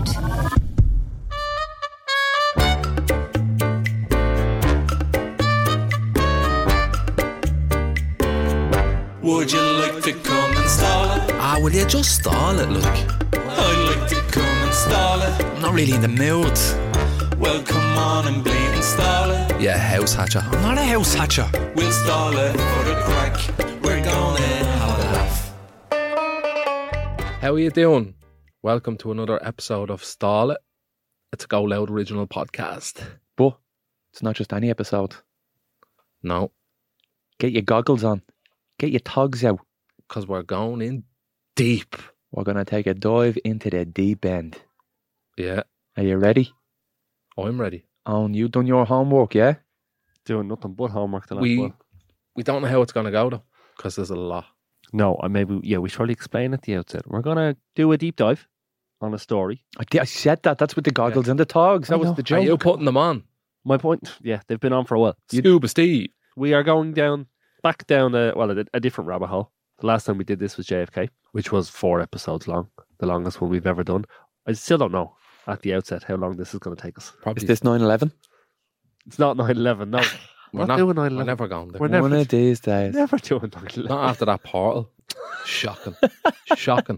Loud. Would you like to come and stall it? Will you just stall it, look? I'd like to come and stall it. I'm not really in the mood. Well, come on and bleed and stall it. Yeah, house hatcher. I'm not a house hatcher. We'll stall it for the crack. We're gonna have a laugh. How are you doing? Welcome to another episode of Stall It. It's a Go Loud original podcast. But it's not just any episode. No, Get your goggles on. Get your togs out. because we're going in deep. We're going to take a dive into the deep end. Yeah, Are you ready? I'm ready. Owen, you done your homework, yeah? Doing nothing but homework the last We while. don't know how it's going to go though, because there's a lot. No, we should probably explain at the outset. We're going to do a deep dive on a story. I said that. That's with the goggles and the togs. That I was know. the Are joke. you putting them on? My point, they've been on for a while. Scuba Steve. We are going back down a different rabbit hole. The last time we did this was JFK, which was 4 episodes long, the longest one we've ever done. I still don't know at the outset how long this is going to take us. Probably. Is this 9/11? It's not 9/11, no. We're not doing 9/11. We're never going there. We're never- One of these days. Never doing 9/11. Not after that portal. Shocking. Shocking.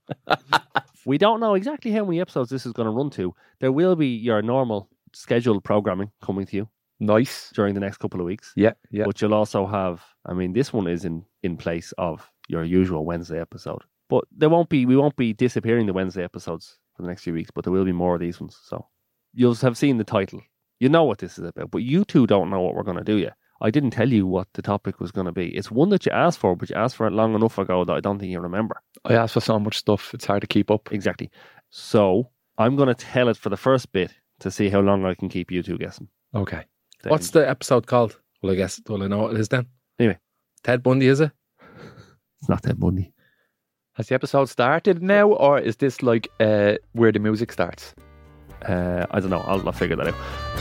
We don't know exactly how many episodes this is going to run to. There will be your normal scheduled programming coming to you Nice. during the next couple of weeks. Yeah. But you'll also have, this one is in place of your usual Wednesday episode. But we won't be disappearing the Wednesday episodes for the next few weeks, but there will be more of these ones. So you'll have seen the title. You know what this is about, but you two don't know what we're going to do yet. I didn't tell you what the topic was going to be. It's one that you asked for, but you asked for it long enough ago that I don't think you remember. I asked for so much stuff. It's hard to keep up. Exactly. So I'm going to tell it for the first bit to see how long I can keep you two guessing. Okay. Then- What's the episode called? Well, I know what it is then. Anyway. Ted Bundy, is it? It's not that money. Has the episode started now, or is this like where the music starts? I don't know. I'll figure that out.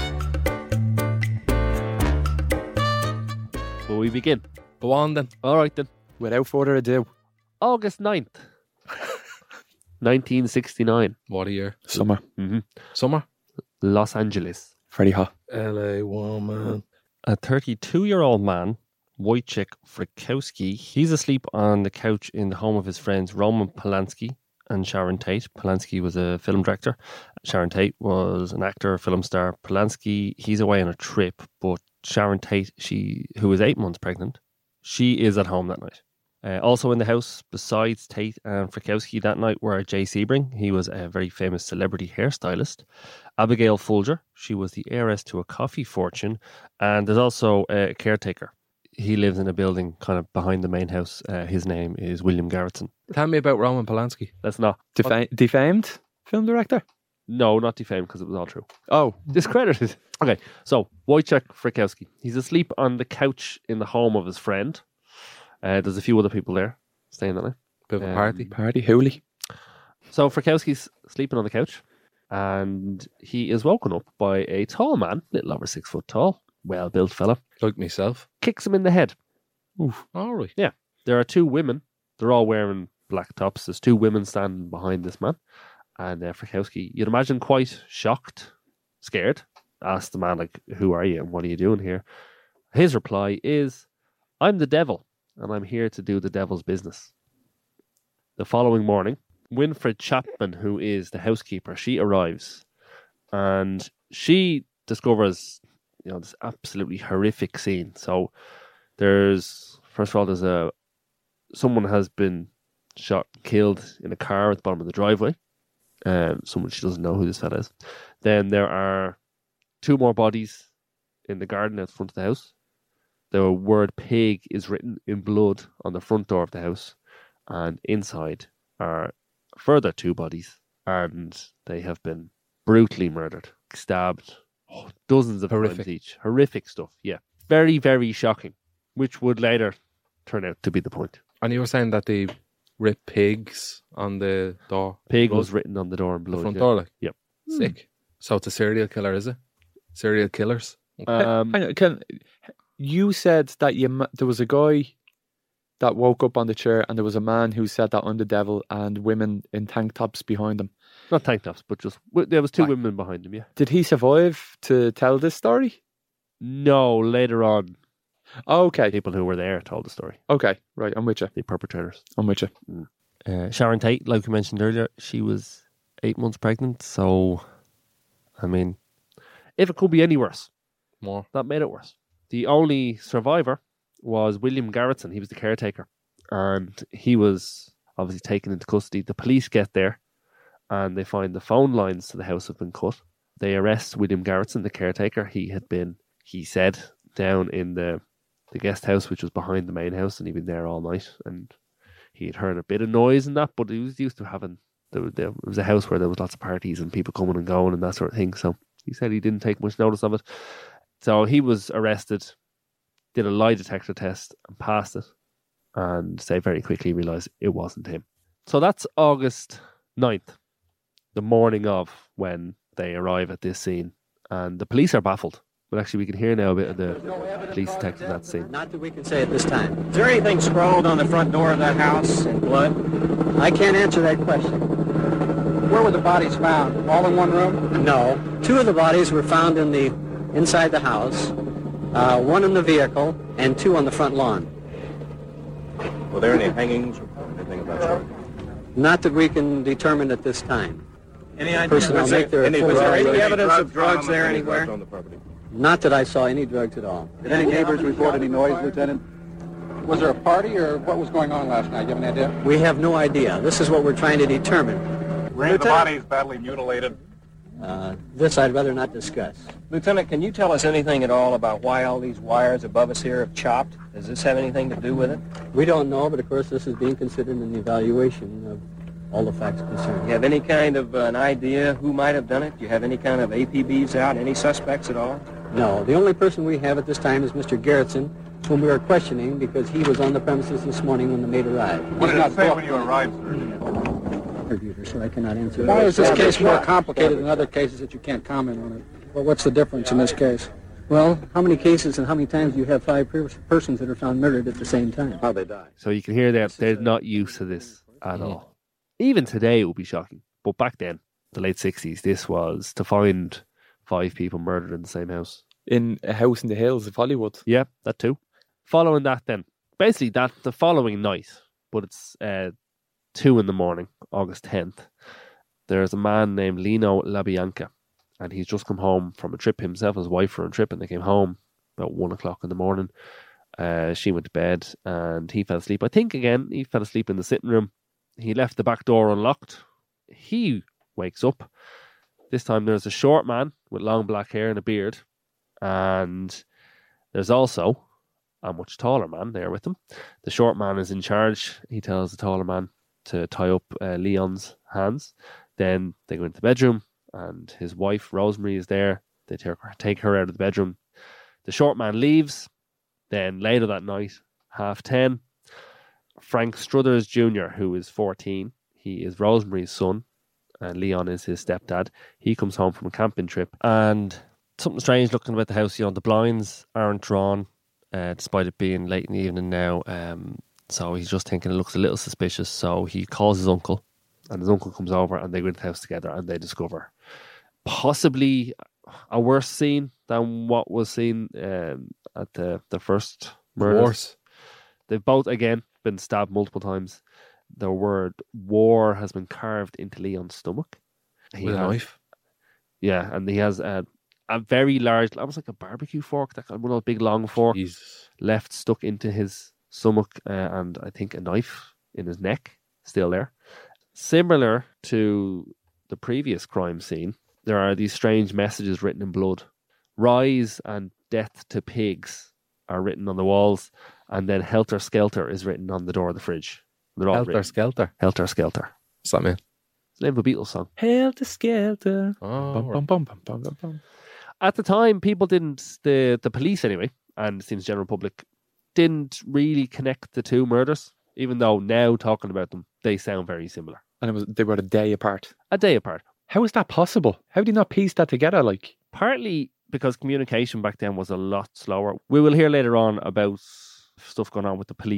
Will we begin? Go on then. All right then. Without further ado, August 9th, 1969. What a year. summer. Summer? Los Angeles. Very hot. LA woman. A 32-year-old man, Wojciech Frykowski, he's asleep on the couch in the home of his friends Roman Polanski and Sharon Tate. Polanski was a film director. Sharon Tate was an actor, film star. Polanski, he's away on a trip, but Sharon Tate, who was 8 months pregnant, she is at home that night. Also in the house, besides Tate and Frykowski that night, were Jay Sebring. He was a very famous celebrity hairstylist. Abigail Folger, she was the heiress to a coffee fortune. And there's also a caretaker. He lives in a building kind of behind the main house. His name is William Garretson. Tell me about Roman Polanski. That's not... Defamed film director? No, not defamed because it was all true. Oh, Discredited. Okay, so Wojciech Frykowski. He's asleep on the couch in the home of his friend. There's a few other people there staying that night. Bit of a party. party hoolie. So Frykowski's sleeping on the couch and he is woken up by a tall man, little over 6 foot tall, well-built fella, Like myself. kicks him in the head. All right. There are 2 women. They're all wearing black tops. There's 2 women standing behind this man. And Frykowski, you'd imagine quite shocked, scared, asks the man, like, who are you and what are you doing here? His reply is, I'm the devil and I'm here to do the devil's business. The following morning, Winfred Chapman, who is the housekeeper, she arrives and she discovers, this absolutely horrific scene. So first of all, someone has been shot, killed in a car at the bottom of the driveway. Someone she doesn't know who this fella is. Then there are 2 more bodies in the garden out front of the house. The word pig is written in blood on the front door of the house. And inside are further 2 bodies. And they have been brutally murdered, stabbed, dozens of Horrific. times each. Horrific stuff, yeah. Very, very shocking, which would later turn out to be the point. And you were saying that they rip pigs on the door. Pig Blood? was written on the door in The blood. front yeah. door, like. Yep. Sick. So it's a serial killer, is it? Serial killers. Hang on, you said that there was a guy that woke up on the chair and there was a man who said that I'm the devil and women in tank tops behind him. Not tank tops, but just there was two Right. women behind him. Yeah. Did he survive to tell this story? No, later on, Oh, okay. people who were there told the story. Okay. Right. I'm with you. The perpetrators. I'm with you. Sharon Tate, like we mentioned earlier, she was 8 months pregnant. So, I mean, If it could be any worse, More. that made it worse. The only survivor was William Garretson. He was the caretaker, and he was obviously taken into custody. The police get there, and they find the phone lines to the house have been cut. They arrest William Garretson, the caretaker. He had been, he said, down in the guest house, which was behind the main house, and he'd been there all night. And he had heard a bit of noise and that, but he was used to having, there was a house where there was lots of parties and people coming and going and that sort of thing. So he said he didn't take much notice of it. So he was arrested, did a lie detector test and passed it. And they very quickly realised it wasn't him. So that's August 9th, the morning of when they arrive at this scene. And the police are baffled. But actually, we can hear now a bit of the police detective at that scene. Not that we can say at this time. Is there anything scrawled on the front door of that house in blood? I can't answer that question. Where were the bodies found? All in one room? No. Two of the bodies were found inside the house, one in the vehicle, and two on the front lawn. Were there any hangings or anything about that? Not that we can determine at this time. Any idea? Personnel make their full Was there any evaluation. evidence of drugs there anywhere? On the property? Not that I saw any drugs at all. Did any neighbors report any noise, Lieutenant? Was there a party or what was going on last night? Do you have any idea? We have no idea. This is what we're trying to determine. Were any of the bodies badly mutilated? This I'd rather not discuss. Lieutenant, can you tell us anything at all about why all these wires above us here have chopped? Does this have anything to do with it? We don't know, but of course this is being considered in the evaluation of all the facts concerned. Do you have any kind of an idea who might have done it? Do you have any kind of APBs out, any suspects at all? No, the only person we have at this time is Mr. Garretson, whom we are questioning because he was on the premises this morning when the maid arrived. What did it say when you arrived, sir? Interviewed her, so I cannot answer. Why is this case more complicated than other cases that you can't comment on it? Well, what's the difference in this case? Well, how many cases and how many times do you have five persons that are found murdered at the same time? How they die. So you can hear that they're not used to this at all. Even today it would be shocking. But back then, the late 60s, this was to find 5 people murdered in the same house. In a house in the hills of Hollywood. Yeah, that too. Following that then, basically that the following night, but it's 2 a.m, August 10th, there's a man named Lino LaBianca, and he's just come home from a trip. Himself and his wife were on a trip, and they came home about 1 o'clock in the morning. She went to bed, and he fell asleep. I think, again, he fell asleep in the sitting room. He left the back door unlocked. He wakes up. This time there's a short man with long black hair and a beard, and there's also a much taller man there with him. The short man is in charge. He tells the taller man to tie up Leon's hands. Then they go into the bedroom, and his wife, Rosemary, is there. They take her out of the bedroom. The short man leaves. Then later that night, 10:30, Frank Struthers Jr., who is 14, he is Rosemary's son, and Leon is his stepdad. He comes home from a camping trip, and something strange looking about the house. You know, the blinds aren't drawn, despite it being late in the evening now. So he's just thinking it looks a little suspicious. So he calls his uncle, and his uncle comes over, and they go into the house together, and they discover possibly a worse scene than what was seen at the first murder. Worse. They've both, again, been stabbed multiple times. The word war has been carved into Leon's stomach. With a knife. Yeah, and he has a very large, almost like a barbecue fork, that one of those big long forks, Jesus. left stuck into his stomach, and I think a knife in his neck, still there. Similar to the previous crime scene, there are these strange messages written in blood. Rise and death to pigs are written on the walls, and then Helter Skelter is written on the door of the fridge. They're all Helter written. Skelter. Helter Skelter. What's that mean? It's the name of a Beatles song. Helter Skelter. Oh, Bum, bum, bum, bum, bum, bum, bum. At the time, people didn't, the police anyway, and it seems general public, didn't really connect the two murders, even though now talking about them, they sound very similar. And they were a day apart. A day apart. How is that possible? How do you not piece that together? Like, Partly because communication back then was a lot slower. We will hear later on about stuff going on with the police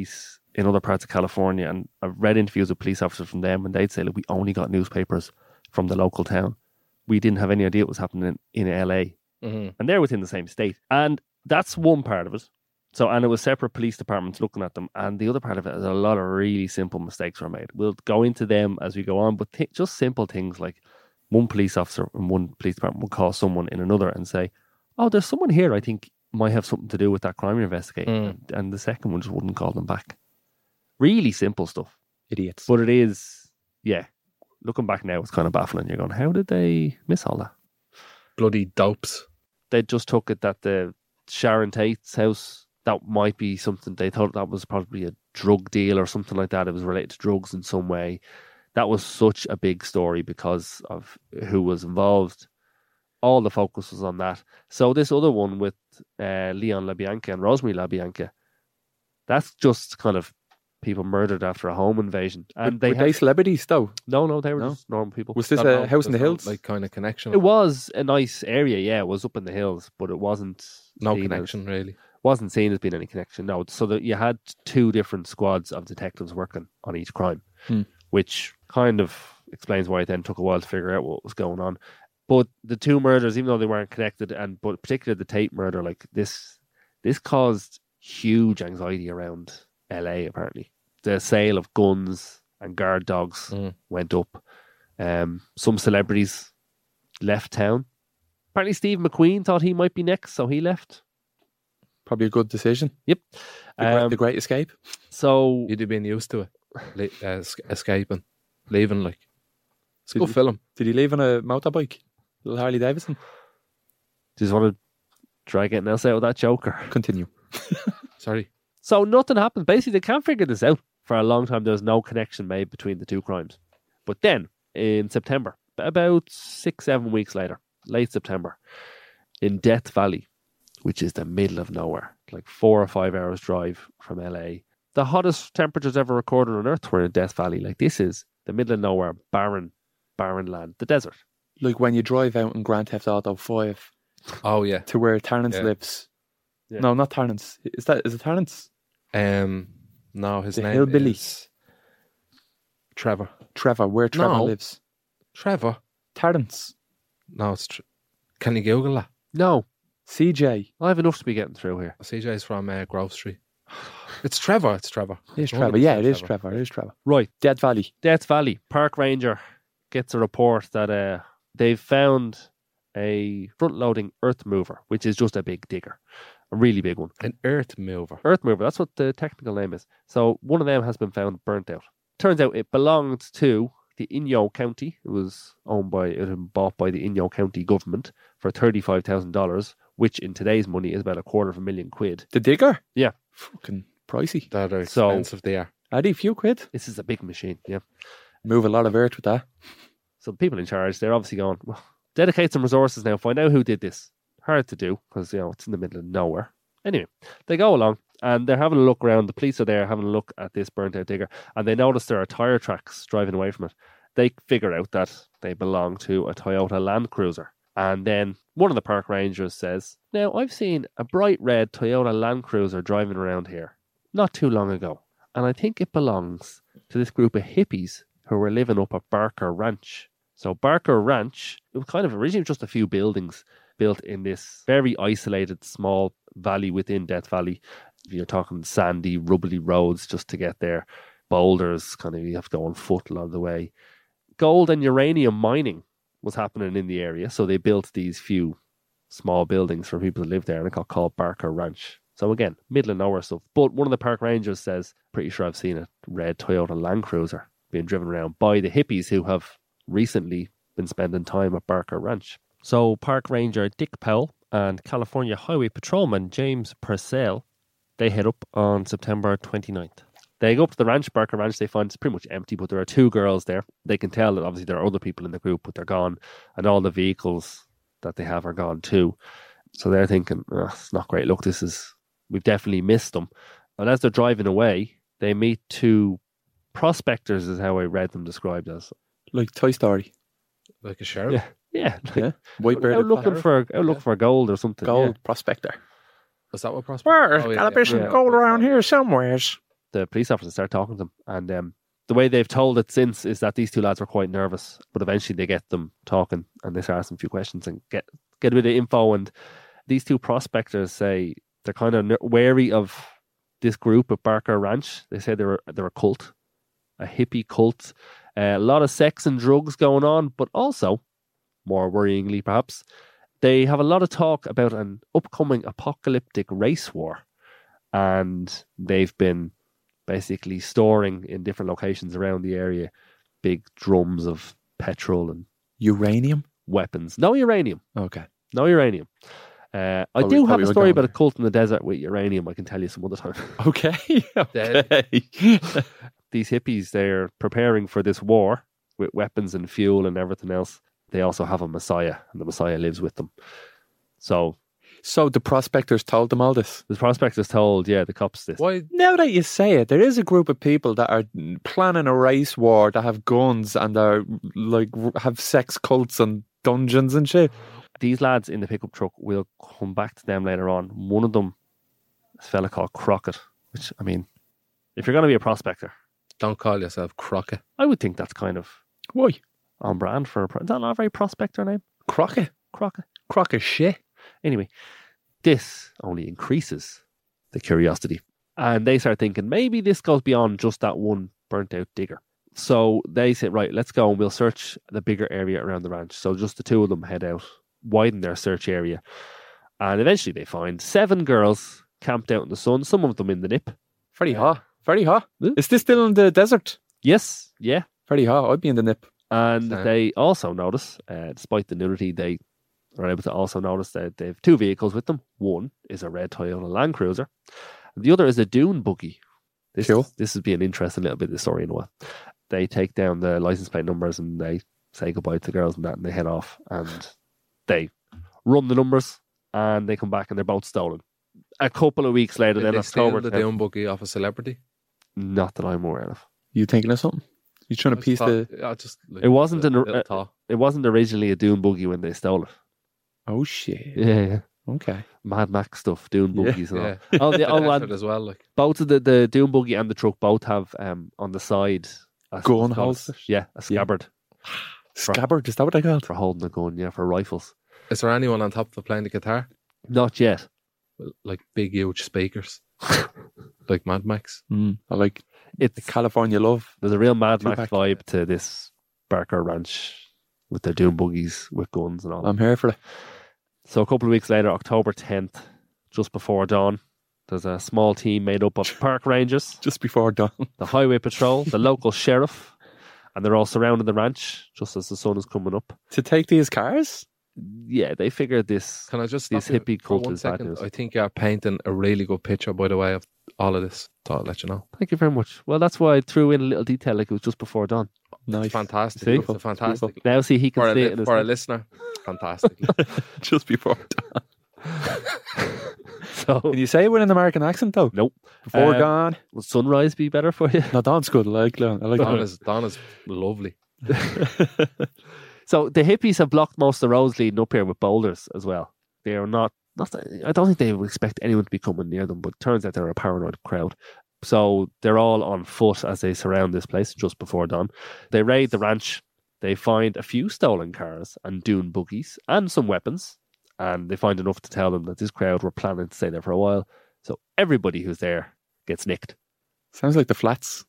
in other parts of California, and I've read interviews with police officers from them, and they'd say, look, we only got newspapers from the local town. We didn't have any idea what was happening in LA. Mm-hmm. And they're within the same state. And that's one part of it. So, and it was separate police departments looking at them. And the other part of it is a lot of really simple mistakes were made. We'll go into them as we go on, but just simple things like one police officer in one police department will call someone in another and say, oh, there's someone here I think might have something to do with that crime you're investigating. And the second one just wouldn't call them back. Really simple stuff. Idiots. But it is, yeah, looking back now, it's kind of baffling. You're going, how did they miss all that? Bloody dopes. They just took it that the Sharon Tate's house, that might be something, they thought that was probably a drug deal or something like that. It was related to drugs in some way. That was such a big story because of who was involved. All the focus was on that. So this other one with Leon LaBianca and Rosemary LaBianca, that's just kind of people murdered after a home invasion. And were they celebrities though? No, they were just normal people. Was this a house in the hills? Like kind of connection? It was a nice area, yeah. It was up in the hills, but it wasn't No connection, really. Wasn't seen as being any connection, no. So that you had two different squads of detectives working on each crime, which kind of explains why it then took a while to figure out what was going on. But the two murders, even though they weren't connected, but particularly the Tate murder, like this caused huge anxiety around LA, apparently. The sale of guns and guard dogs went up. Some celebrities left town. Apparently Steve McQueen thought he might be next, so he left. Probably a good decision. Yep. The Great Escape. So you'd have been used to it. Escaping. Leaving, like. It's a good film. Did he leave on a motorbike? Little Harley Davidson? Just want to try getting else out of that joker. Continue. Sorry. So nothing happens. Basically, they can't figure this out. For a long time, there was no connection made between the two crimes. But then, in September, about 6-7 weeks later, late September, in Death Valley, which is the middle of nowhere, like 4 or 5 hours drive from LA, the hottest temperatures ever recorded on Earth were in Death Valley. Like, this is the middle of nowhere, barren land, the desert. Like when you drive out in Grand Theft Auto 5. Oh, yeah. To where Terrence lives. Yeah. No, not Terrence. Is it Terrence? No, his the name hillbilly. is Trevor. Trevor, where Trevor lives. Trevor? Terrence. No, it's... Can you Google that? No. CJ. I have enough to be getting through here. CJ's from Grove Street. It's Trevor. It's Trevor. It is Trevor. Yeah, it is Trevor. It is Trevor. Right. Death Valley. Death Valley. Park ranger gets a report that they've found a front-loading earth mover, which is just a big digger. A really big one. An earth mover. Earth mover. That's what the technical name is. So one of them has been found burnt out. Turns out it belonged to the Inyo County. It was bought by the Inyo County government for $35,000, which in today's money is about £250,000. The digger? Yeah. Fucking pricey. That are expensive they are. Are they a few quid? This is a big machine, yeah. Move a lot of earth with that. So the people in charge, they're obviously going, well, dedicate some resources now, find out who did this. Hard to do, because, it's in the middle of nowhere. Anyway, they go along, and they're having a look around. The police are there having a look at this burnt-out digger, and they notice there are tyre tracks driving away from it. They figure out that they belong to a Toyota Land Cruiser. And then one of the park rangers says, now, I've seen a bright red Toyota Land Cruiser driving around here not too long ago, and I think it belongs to this group of hippies who were living up at Barker Ranch. So Barker Ranch, it was kind of originally just a few buildings built in this very isolated small valley within Death Valley. You're talking sandy, rubbly roads just to get there. Boulders, kind of you have to go on foot a lot of the way. Gold and uranium mining was happening in the area, so they built these few small buildings for people to live there, and it got called Barker Ranch. So again, middle of nowhere stuff. But one of the park rangers says, pretty sure I've seen a red Toyota Land Cruiser being driven around by the hippies who have recently been spending time at Barker Ranch. So park ranger Dick Powell and California Highway Patrolman James Purcell, they head up on September 29th. They go up to the ranch, Barker Ranch. They find it's pretty much empty, but there are two girls there. They can tell that obviously there are other people in the group, but they're gone, and all the vehicles that they have are gone too. So they're thinking, it's not great. Look, we've definitely missed them. And as they're driving away, they meet two prospectors, is how I read them described as. Like Toy Story. Like a sheriff? Yeah. White-bearded out looking for gold or something. Gold prospector. Is that what prospector? Gotta be some gold around here somewheres. the police officers start talking to them, and the way they've told it since is that these two lads were quite nervous, but eventually they get them talking and they start asking a few questions and get a bit of info. And these two prospectors say they're kind of wary of this group at Barker Ranch. They say they're a cult, a hippie cult, a lot of sex and drugs going on, but also, more worryingly perhaps, they have a lot of talk about an upcoming apocalyptic race war, and they've been basically storing in different locations around the area big drums of petrol and Uranium? weapons. No uranium. Okay. No uranium. I Thought do we have a were story going about a there. cult in the desert with uranium. I can tell you some other time. Okay. Okay. These hippies, they're preparing for this war with weapons and fuel and everything else. They also have a messiah, and the messiah lives with them. So So the prospectors told them all this. the prospectors told, the cops this. Why? Now that you say it, there is a group of people that are planning a race war, that have guns and are like have sex cults and dungeons and shit. These lads in the pickup truck, will come back to them later on. One of them is a fella called Crockett, which, I mean, if you're going to be a prospector, Don't call yourself Crockett. I would think that's kind of Why? on brand for is that not a very prospector name? Crockett? Crockett. Crockett shit. Anyway, this only increases the curiosity. And they start thinking, maybe this goes beyond just that one burnt out digger. So they say, right, let's go and we'll search the bigger area around the ranch. So just the two of them head out, widen their search area. And eventually they find 7 girls camped out in the sun, some of them in the nip. Very hot. Very hot. Yeah. Is this still in the desert? Yes, yeah. Very hot. I'd be in the nip. And Same. they also notice, despite the nudity, they are able to also notice that they have 2 vehicles with them. One is a red Toyota Land Cruiser, and the other is a dune buggy. Cool. This has been an interesting little bit of the story in a while. They take down the license plate numbers and they say goodbye to the girls and that, and they head off and they run the numbers and they come back and they're both stolen. A couple of weeks later, Did then they steal October the 10th, down buggy off a celebrity? not that I'm aware of. You thinking of something? You trying to piece the... I just like, It wasn't a an- little thought. It wasn't originally a dune buggy when they stole it. Oh shit. Yeah. Okay. Mad Max stuff, dune Yeah. buggies and Yeah. all. Oh, the, oh, Effort and as well. Like both of the dune buggy and the truck both have on the side a Gun what's called holsters? Yeah, a scabbard Scabbard, is that what they called? for holding a gun. Yeah, for rifles. is there anyone on top of playing the guitar? Not yet. With, like big, huge speakers, like Mad Max. I like It's California Love. there's a real Mad Max Tupac. vibe to this Barker Ranch with the dune buggies with guns and all. I'm here for it. So a couple of weeks later, October 10th, just before dawn, there's a small team made up of park rangers, Just before dawn. the highway patrol, the local sheriff, and they're all surrounding the ranch just as the sun is coming up. To take these cars? Yeah, they figured this. Can I just This stop you hippie for cult one is bad second? news. I think you're painting a really good picture, by the way, of all of this. Thought I'd let you know. Thank you very much. Well, that's why I threw in a little detail like it was just before dawn. Nice. It's fantastic. See? It's a fantastic. Now see, he can For, see it in his for a head. listener, fantastic. Just before dawn. So, Can you say it with an American accent though? nope. Before Um, dawn. Will sunrise be better for you? No, dawn's good. I like that. Don is lovely. So the hippies have blocked most of the roads leading up here with boulders as well. They are not I don't think they would expect anyone to be coming near them, but it turns out they're a paranoid crowd. So they're all on foot as they surround this place just before dawn. They raid the ranch. They find a few stolen cars and dune buggies and some weapons. And they find enough to tell them that this crowd were planning to stay there for a while. So everybody who's there gets nicked. Sounds like the flats.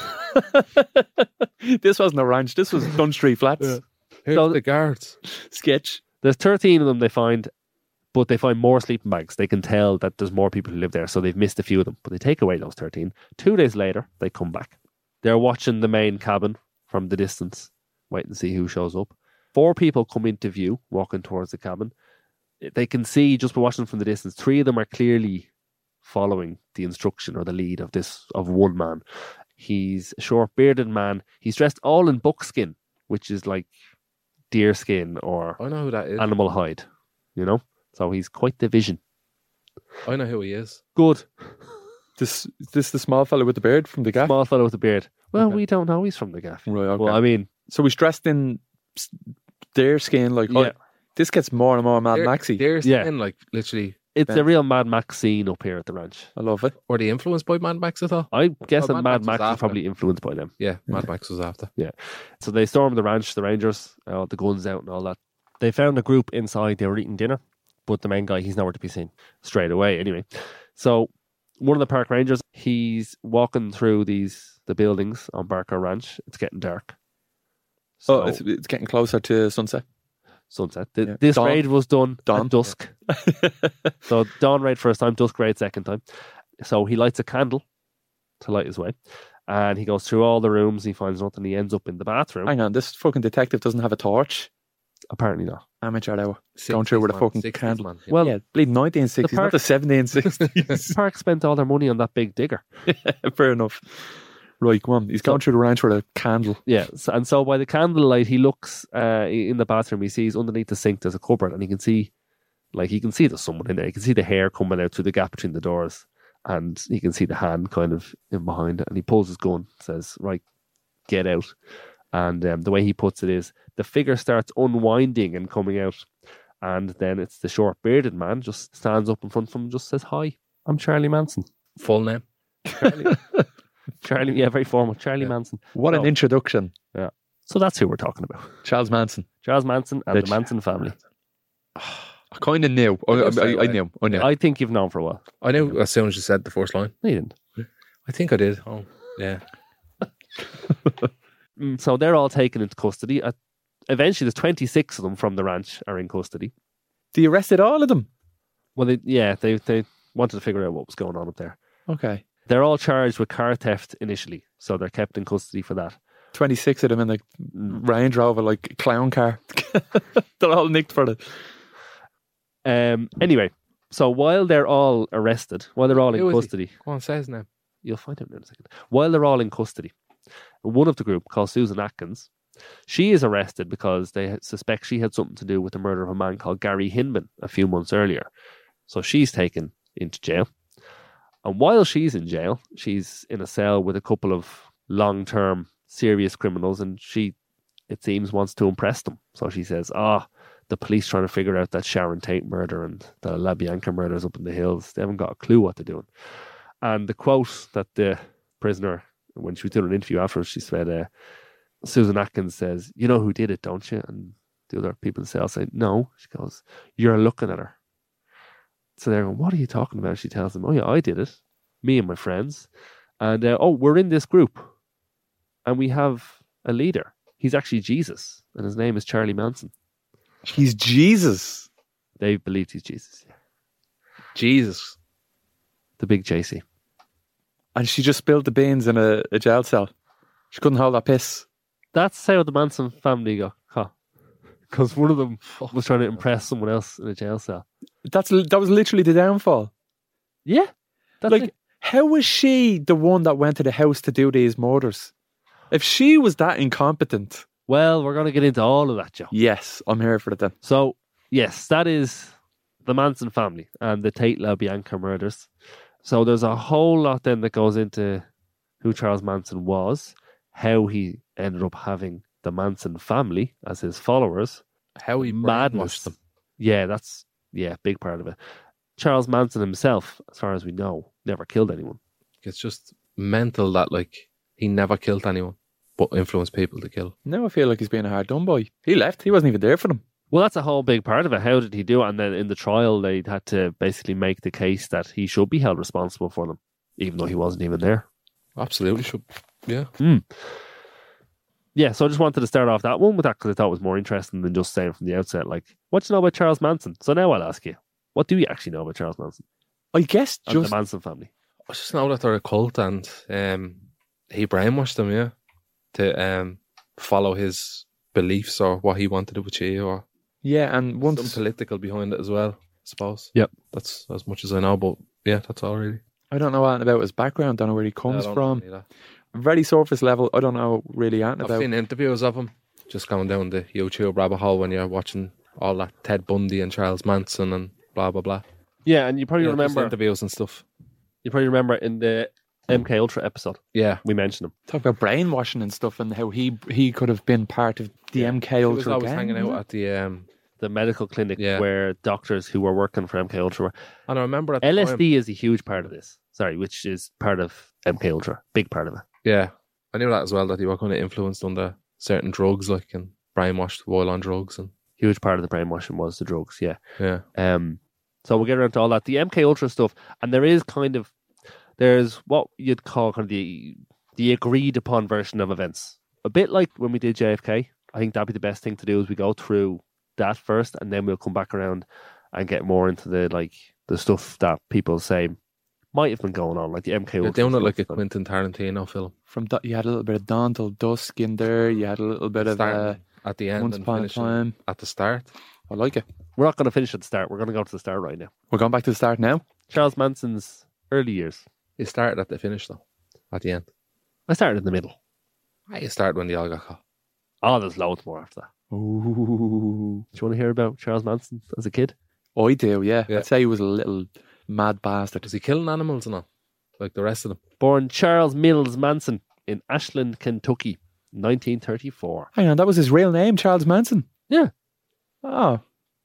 This wasn't a ranch. This was Dunn Street Flats. Here's So- the guards. Sketch. There's 13 of them they find, but they find more sleeping bags. They can tell that there's more people who live there, so they've missed a few of them. But they take away those 13. 2 days later, they come back. They're watching the main cabin from the distance, waiting to see who shows up. 4 people come into view, walking towards the cabin. They can see, just by watching from the distance, 3 of them are clearly following the instruction or the lead of one man. He's a short, bearded man. He's dressed all in buckskin, which is like deer skin or I know who that is. animal hide, you know? So he's quite the vision. I know who he is. Good. This the small fellow with the beard from the gaff? Small fellow with a beard. Well, Okay. we don't know he's from the gaff. Right, okay. Well, I mean, So he's dressed in deer skin, like Yeah. this gets more and more Mad Deer- Maxy. Deer Yeah. skin, like literally It's a real Mad Max scene up here at the ranch. I love it. Were they influenced by Mad Max at all? I'm guessing Mad Mad Max was Max is after. probably influenced by them. Yeah, Mad Max was after. So they stormed the ranch, the Rangers, the guns out and all that. They found a group inside. They were eating dinner, but the main guy, he's nowhere to be seen straight away. Anyway, so one of the park rangers, he's walking through the buildings on Barker Ranch. It's getting dark. So, It's getting closer to sunset. sunset. Yeah. This Dawn. raid was done Dawn. at dusk. So dawn raid first time, dusk raid second time. So he lights a candle to light his way. And he goes through all the rooms. He finds nothing. He ends up in the bathroom. Hang on, this fucking detective doesn't have a torch. Apparently not. Amateur hour. Going through with a fucking candle. Man. Well, Yeah, bleed 1960s, not the 1760s. the park spent all their money on that big digger. Fair enough. Right, come on. He's going through the ranch with a candle. Yeah, so by the candlelight, he looks in the bathroom. He sees underneath the sink there's a cupboard, and he can see there's someone in there. You can see the hair coming out through the gap between the doors, and he can see the hand kind of in behind it. And he pulls his gun, says, "Right, get out." And the way he puts it is, the figure starts unwinding and coming out, and then it's the short bearded man just stands up in front of him, and just says, "Hi, I'm Charlie Manson." Full name. Charlie, yeah, very formal. Charlie Manson. What an introduction. Yeah. So that's who we're talking about. Charles Manson. Charles Manson and the Manson family. I kind of knew. I knew. I think you've known for a while. I knew as soon as you said the first line. No, you didn't. I think I did. Oh, yeah. So they're all taken into custody. Eventually, there's 26 of them from the ranch are in custody. They arrested all of them? Well, they wanted to figure out what was going on up there. Okay. They're all charged with car theft initially, so they're kept in custody for that. 26 of them in the Range Rover, like clown car. They're all nicked for it. Anyway, so while they're all arrested, while they're all in Who is he? custody, Go on, say his name. you'll find out in a second. While they're all in custody, one of the group, called Susan Atkins, she is arrested because they suspect she had something to do with the murder of a man called Gary Hinman a few months earlier. So she's taken into jail. And while she's in jail, she's in a cell with a couple of long-term serious criminals, and she, it seems, wants to impress them. So she says, the police trying to figure out that Sharon Tate murder and the LaBianca murders up in the hills. They haven't got a clue what they're doing. And the quote that the prisoner, when she was doing an interview afterwards, she said, Susan Atkins says, "You know who did it, don't you?" And the other people in the cell say, "No." She goes, "You're looking at her." So they're going, "What are you talking about?" She tells them, "Oh yeah, I did it. Me and my friends. And we're in this group. And we have a leader. He's actually Jesus. And his name is Charlie Manson." He's Jesus. They believed he's Jesus. Yeah. Jesus. The big JC. And she just spilled the beans in a jail cell. She couldn't hold that piss. That's how the Manson family got caught. Because one of them was trying to impress someone else in a jail cell. That was literally the downfall. Yeah. That's Like, it. how was she the one that went to the house to do these murders? If she was that incompetent. Well, we're going to get into all of that, Joe. Yes, I'm here for it then. So, yes, that is the Manson family and the Tate LaBianca murders. So there's a whole lot then that goes into who Charles Manson was, how he ended up having the Manson family as his followers. How he Madness. brainwashed them. Yeah, that's big part of it. Charles Manson himself, as far as we know, never killed anyone. It's just mental that he never killed anyone, but influenced people to kill. Now I feel like he's being a hard done boy. He left. He wasn't even there for them. Well, that's a whole big part of it. How did he do it? And then in the trial, they had to basically make the case that he should be held responsible for them, even though he wasn't even there. Absolutely should. Yeah. Yeah, so I just wanted to start off that one with that because I thought it was more interesting than just saying from the outset, like, what do you know about Charles Manson? So now I'll ask you, what do you actually know about Charles Manson I guess and just the Manson family? I just know that they're a cult and he brainwashed them, yeah, to follow his beliefs or what he wanted to achieve, or and some once political behind it as well, I suppose. Yep. That's as much as I know, but yeah, that's all really. I don't know anything about his background, don't know where he comes I don't from. know any of that. Very surface level, I don't know really anything I've about. seen interviews of him, just going down the YouTube rabbit hole when you're watching all that Ted Bundy and Charles Manson and blah blah blah. Yeah, and you probably Yeah, just remember interviews and stuff. in the MK Ultra episode, Yeah, we mentioned him. Talk about brainwashing and stuff and how he could have been part of the MK he was Ultra always gang. hanging out at the the medical clinic Yeah. where doctors who were working for MK Ultra were. And I remember at the LSD time, is a huge part of this. Sorry, which is part of MK Ultra, big part of it. yeah, I knew that as well, that they were kind of influenced under certain drugs, like, and brainwashed while on drugs. And Huge part of the brainwashing was the drugs. Yeah. yeah, So we'll get around to all that. The MK Ultra stuff, and there's what you'd call kind of the agreed upon version of events. A bit like when we did JFK. I think that'd be the best thing to do is we go through that first, and then we'll come back around and get more into the stuff that people say might have been going on, like the MK you're Ultra. doing it like a stuff. Quentin Tarantino film. You had a little bit of Dawn till Dusk in there. You had a little bit of Starting at the end Once and Upon a finishing Time. at the start. I like it. We're not going to finish at the start. We're going to go to the start right now. We're going back to the start now. Charles Manson's early years. It started at the finish, though, at the end. I started in the middle. It started when they all got caught. Oh, there's loads more after that. Ooh. Do you want to hear about Charles Manson as a kid? I do, yeah. Yeah. I'd say he was a little mad bastard. Was he killing animals and all? Like the rest of them? Born Charles Mills Manson in Ashland, Kentucky, 1934. Hang on, that was his real name, Charles Manson? Yeah. Oh.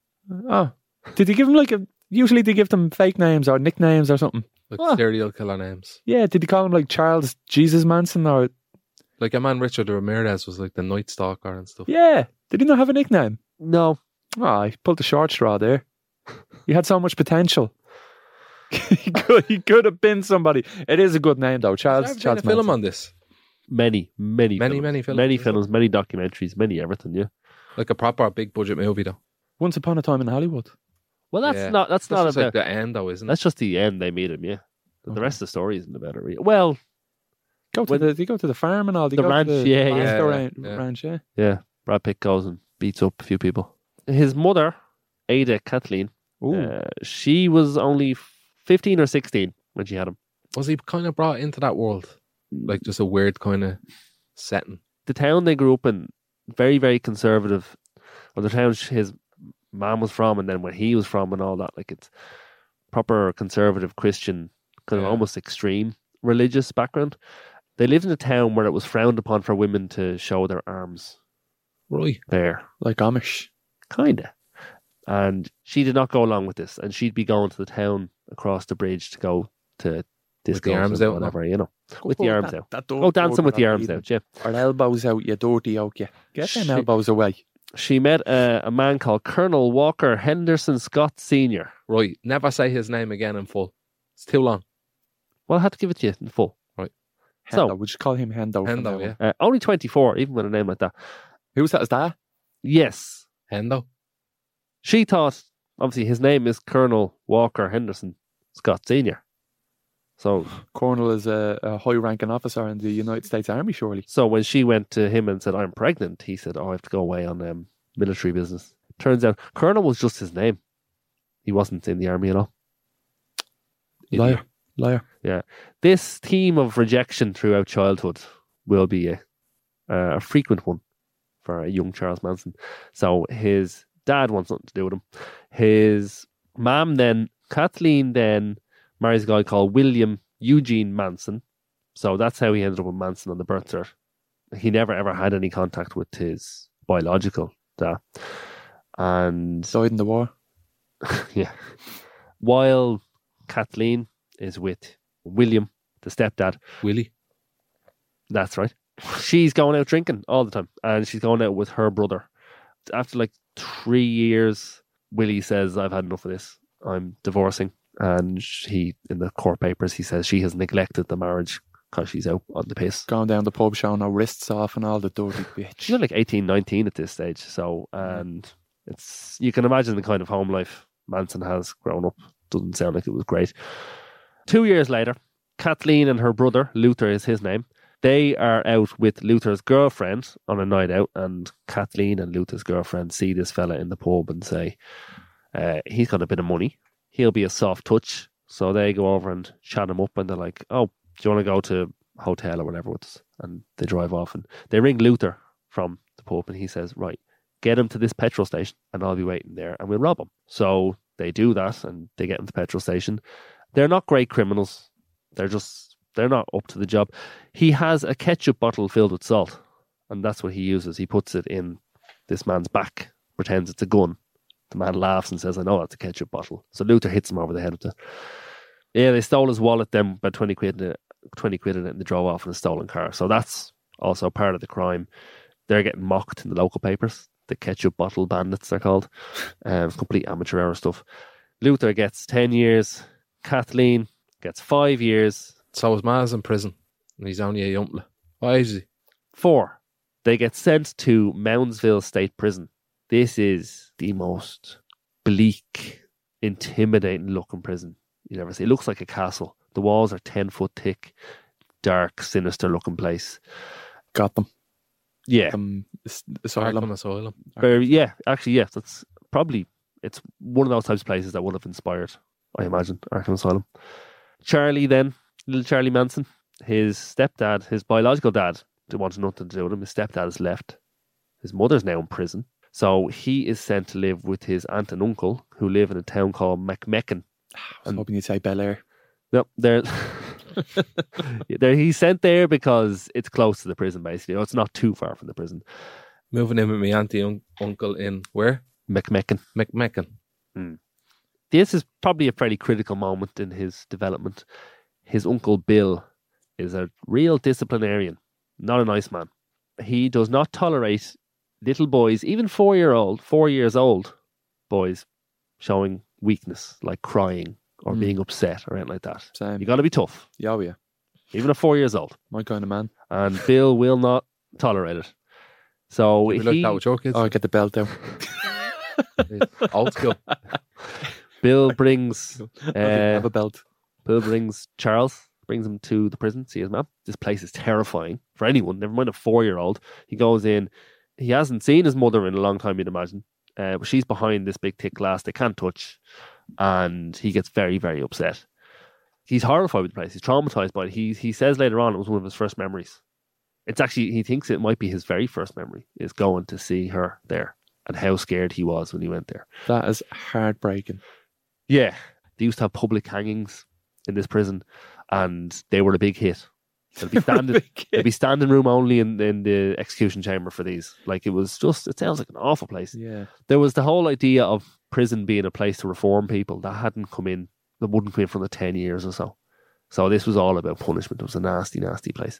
Did he give him usually they give them fake names or nicknames or something? Like What? serial killer names. Yeah, did he call him like Charles Jesus Manson or... Like a man, Richard Ramirez, was like the Night Stalker and stuff. Yeah, did he not have a nickname? No. Oh, he pulled the short straw there. He had so much potential. he could have been somebody. It is a good name though, Charles Has there ever been a Manson. film on this? Many Many films. films, Many is it? films, many documentaries, many everything, yeah. Like a proper big budget movie, though. Once Upon a Time in Hollywood. Well, that's Yeah. not That's about just like the end, though, isn't it? that's just the end they made him, yeah. The Okay. rest of the story isn't about it, really. Well, They go to the farm and all. They The go ranch, to the yeah, Basco yeah. ranch, yeah. yeah, Brad Pitt goes and beats up a few people. His mother, Ada Kathleen, Ooh. she was only 15 or 16 when she had him. Was he kind of brought into that world? Like just a weird kind of setting? The town they grew up in, very, very conservative. Or the town his mom was from, and then where he was from, and all that. Like it's proper conservative Christian, kind of Yeah. almost extreme religious background. They lived in a town where it was frowned upon for women to show their arms Right. bare. Like Amish. Kinda. And she did not go along with this, and she'd be going to the town across the bridge to go to discos arms and out, whatever, you know, with the arms out. That Go dancing with the arms out, yeah. Or elbows out, you dirty oak, you. Get them Shit. elbows away. She met a man called Colonel Walker Henderson Scott Sr. Right. Never say his name again in full. It's too long. Well, I had to give it to you in full. So- Hendo, we just call him Hendo. from Hendo, now yeah. on. Only 24, even with a name like that. Who's that? Is that? Yes. Hendo. She thought, obviously, his name is Colonel Walker Henderson Scott Sr. So Colonel is a high-ranking officer in the United States Army, surely. So when she went to him and said, I'm pregnant, he said, I have to go away on military business. Turns out Colonel was just his name. He wasn't in the army at all. Liar. This theme of rejection throughout childhood will be a frequent one for a young Charles Manson. So his dad wants nothing to do with him. His mom then, Kathleen, then marries a guy called William Eugene Manson. So that's how he ended up with Manson on the birth cert. He never ever had any contact with his biological dad. And Died in the war. yeah, while Kathleen is with William, the stepdad, Willie. that's right, she's going out drinking all the time, and she's going out with her brother. After like 3 years, Willie says, I've had enough of this, I'm divorcing. And he, in the court papers, he says she has neglected the marriage because she's out on the piss. Gone down the pub showing her wrists off and all the dirty bitch. She's like 18, 19 at this stage. So, and it's, you can imagine the kind of home life Manson has grown up. Doesn't sound like it was great. 2 years later, Kathleen and her brother, Luther is his name, they are out with Luther's girlfriend on a night out, and Kathleen and Luther's girlfriend see this fella in the pub and say, he's got a bit of money. He'll be a soft touch. So they go over and chat him up, and they're like, oh, do you want to go to a hotel or whatever with us? And they drive off, and they ring Luther from the pub, and he says, right, get him to this petrol station, and I'll be waiting there, and we'll rob him. So they do that, and they get him to the petrol station. They're not great criminals. They're not up to the job. He has a ketchup bottle filled with salt, and that's what he uses. He puts it in this man's back, pretends it's a gun, The man laughs and says, I know that's a ketchup bottle. So Luther hits him over the head with it. Yeah, they stole his wallet then, about 20 quid in it, and they drove off in a stolen car. So that's also part of the crime. They're getting mocked in the local papers. The ketchup bottle bandits, they're called. Complete amateur hour stuff. Luther gets 10 years. Kathleen gets 5 years. So his ma's in prison, and he's only a youngler. Why is he? 4. They get sent to Moundsville State Prison. This is the most bleak, intimidating looking prison you'd ever see. It looks like a castle. The walls are 10 foot thick, dark, sinister looking place. Gotham. Yeah. Asylum. Asylum. Actually, that's probably, it's one of those types of places that would have inspired, I imagine, Arkham Asylum. Charlie then, little Charlie Manson, his stepdad, his biological dad, didn't want nothing to do with him. His stepdad has left. His mother's now in prison. So he is sent to live with his aunt and uncle, who live in a town called McMecken. I was hoping you'd say Bel Air. No, he's sent there because it's close to the prison, basically. It's not too far from the prison. Moving in with my auntie uncle in where? McMecken. This is probably a fairly critical moment in his development. His uncle Bill is a real disciplinarian, not a nice man. He does not tolerate little boys, even 4 years old boys, showing weakness, like crying or being upset or anything like that. Same. You got to be tough. Yeah, oh yeah. Even at 4 years old. My kind of man. And Bill will not tolerate it. So You look that with your kids? Oh, I get the belt out. Old school. Bill brings have a belt. Bill brings Charles, brings him to the prison, see his map. This place is terrifying for anyone, never mind a 4-year-old. He goes in, he hasn't seen his mother in a long time, you'd imagine. But she's behind this big thick glass they can't touch. And he gets very, very upset. He's horrified with the place. He's traumatized by it. He says later on it was one of his first memories. It's actually, he thinks it might be his very first memory, is going to see her there and how scared he was when he went there. That is heartbreaking. Yeah. They used to have public hangings in this prison and they were a big hit. There'd be standing room only in the execution chamber for these. Like, it sounds like an awful place. Yeah. There was the whole idea of prison being a place to reform people that wouldn't come in for the 10 years or so. So this was all about punishment. It was a nasty, nasty place.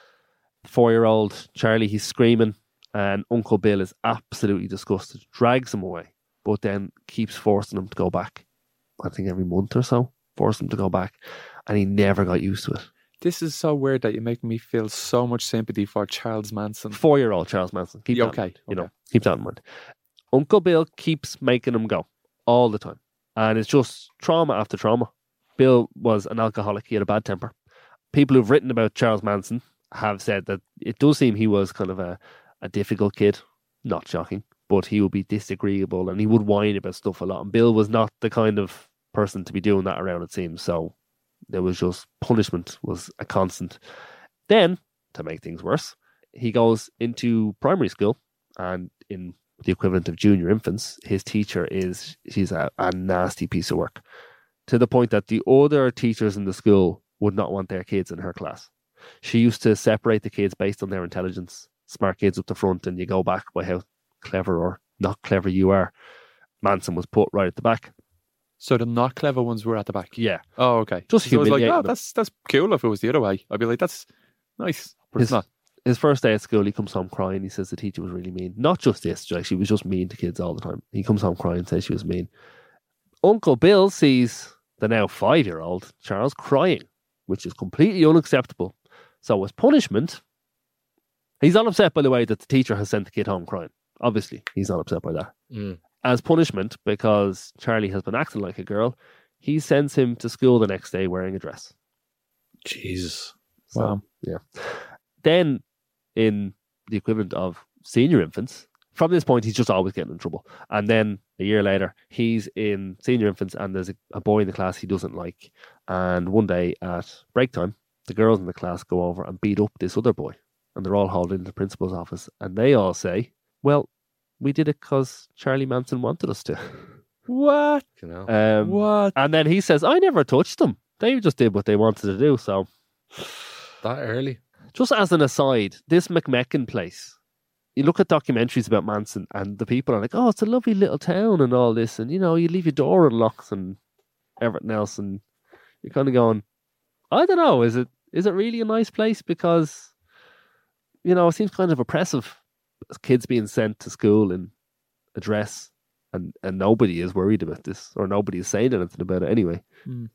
4-year-old Charlie, he's screaming, and Uncle Bill is absolutely disgusted, drags him away, but then keeps forcing him to go back. I think every month or so, forced him to go back, and he never got used to it. This is so weird that you make me feel so much sympathy for Charles Manson. 4-year-old Charles Manson. Keep that in mind. Keep that in mind. Uncle Bill keeps making him go all the time. And it's just trauma after trauma. Bill was an alcoholic. He had a bad temper. People who've written about Charles Manson have said that it does seem he was kind of a difficult kid. Not shocking. But he would be disagreeable and he would whine about stuff a lot. And Bill was not the kind of person to be doing that around, it seems. So there was just punishment was a constant. Then, to make things worse, he goes into primary school, and in the equivalent of junior infants, his teacher she's a nasty piece of work, to the point that the other teachers in the school would not want their kids in her class. She used to separate the kids based on their intelligence. Smart kids up the front, and you go back by how clever or not clever you are. Manson was put right at the back. So the not clever ones were at the back? Yeah. Oh, okay. Just so I was like, humiliating oh, them. that's cool if it was the other way. I'd be like, that's nice. But it's not. His first day at school, he comes home crying. He says the teacher was really mean. Not just this, like, she was just mean to kids all the time. He comes home crying and says she was mean. Uncle Bill sees the now 5-year-old Charles crying, which is completely unacceptable. So as punishment, he's not upset, by the way, that the teacher has sent the kid home crying. Obviously, he's not upset by that. As punishment, because Charlie has been acting like a girl, he sends him to school the next day wearing a dress. Jesus. So, Wow. Yeah. Then, in the equivalent of senior infants, from this point, he's just always getting in trouble. And then, a year later, he's in senior infants, and there's a boy in the class he doesn't like. And one day, at break time, the girls in the class go over and beat up this other boy. And they're all hauled into the principal's office. And they all say, well, we did it because Charlie Manson wanted us to. What? You know. What? And then he says, I never touched them. They just did what they wanted to do. So, That early. just as an aside, this McMecken place you look at documentaries about Manson and the people are like, oh, it's a lovely little town and all this. And, you know, you leave your door unlocked and everything else. And you're kind of going, I don't know, is it really a nice place? Because, you know, it seems kind of oppressive. Kids being sent to school in a dress and nobody is worried about this or nobody is saying anything about it anyway.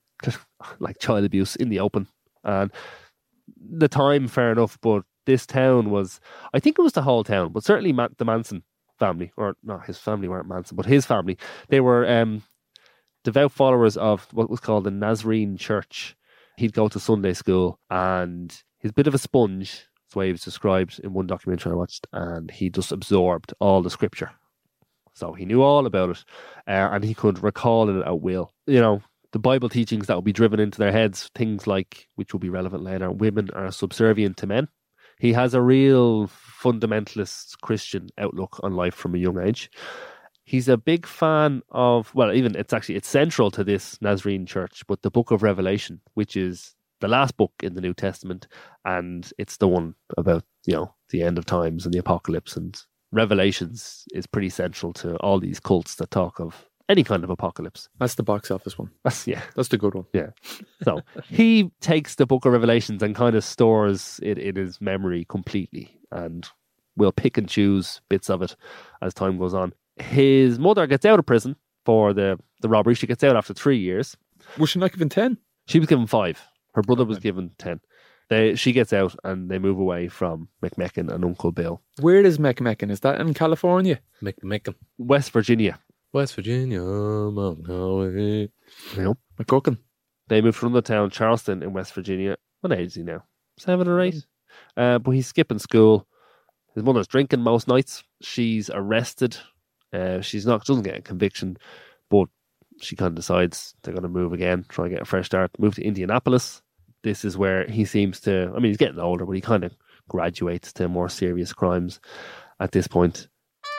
Like child abuse in the open. And the time, fair enough, but this town was, I think it was the whole town, but certainly the Manson family, or not his family weren't Manson, but his family, they were devout followers of what was called the Nazarene Church. He'd go to Sunday school and he's a bit of a sponge. That's the way he was described in one documentary I watched, and he just absorbed all the scripture. So he knew all about it, and he could recall it at will. You know, the Bible teachings that would be driven into their heads, things like, which will be relevant later, women are subservient to men. He has a real fundamentalist Christian outlook on life from a young age. He's a big fan of, well, even it's central to this Nazarene Church, but the book of Revelation, which is the last book in the New Testament, and it's the one about, you know, the end of times and the apocalypse, and Revelations is pretty central to all these cults that talk of any kind of apocalypse. That's the box office one. That's the good one. Yeah. So he takes the book of Revelations and kind of stores it in his memory completely, and will pick and choose bits of it as time goes on. His mother gets out of prison for the robbery. She gets out after 3 years. Was she not given 10? She was given 5. Her brother was given 10. She gets out and they move away from McMecken and Uncle Bill. Where is McMecken? Is that in California? McMecken. West Virginia. West Virginia, Mountain Highway. McGuckin. They moved from the town Charleston in West Virginia. What age is he now? 7 or 8? But he's skipping school. His mother's drinking most nights. She's arrested. Doesn't get a conviction, but she kind of decides they're going to move again, try and get a fresh start, move to Indianapolis. This is where he seems to, I mean, he's getting older, but he kind of graduates to more serious crimes at this point.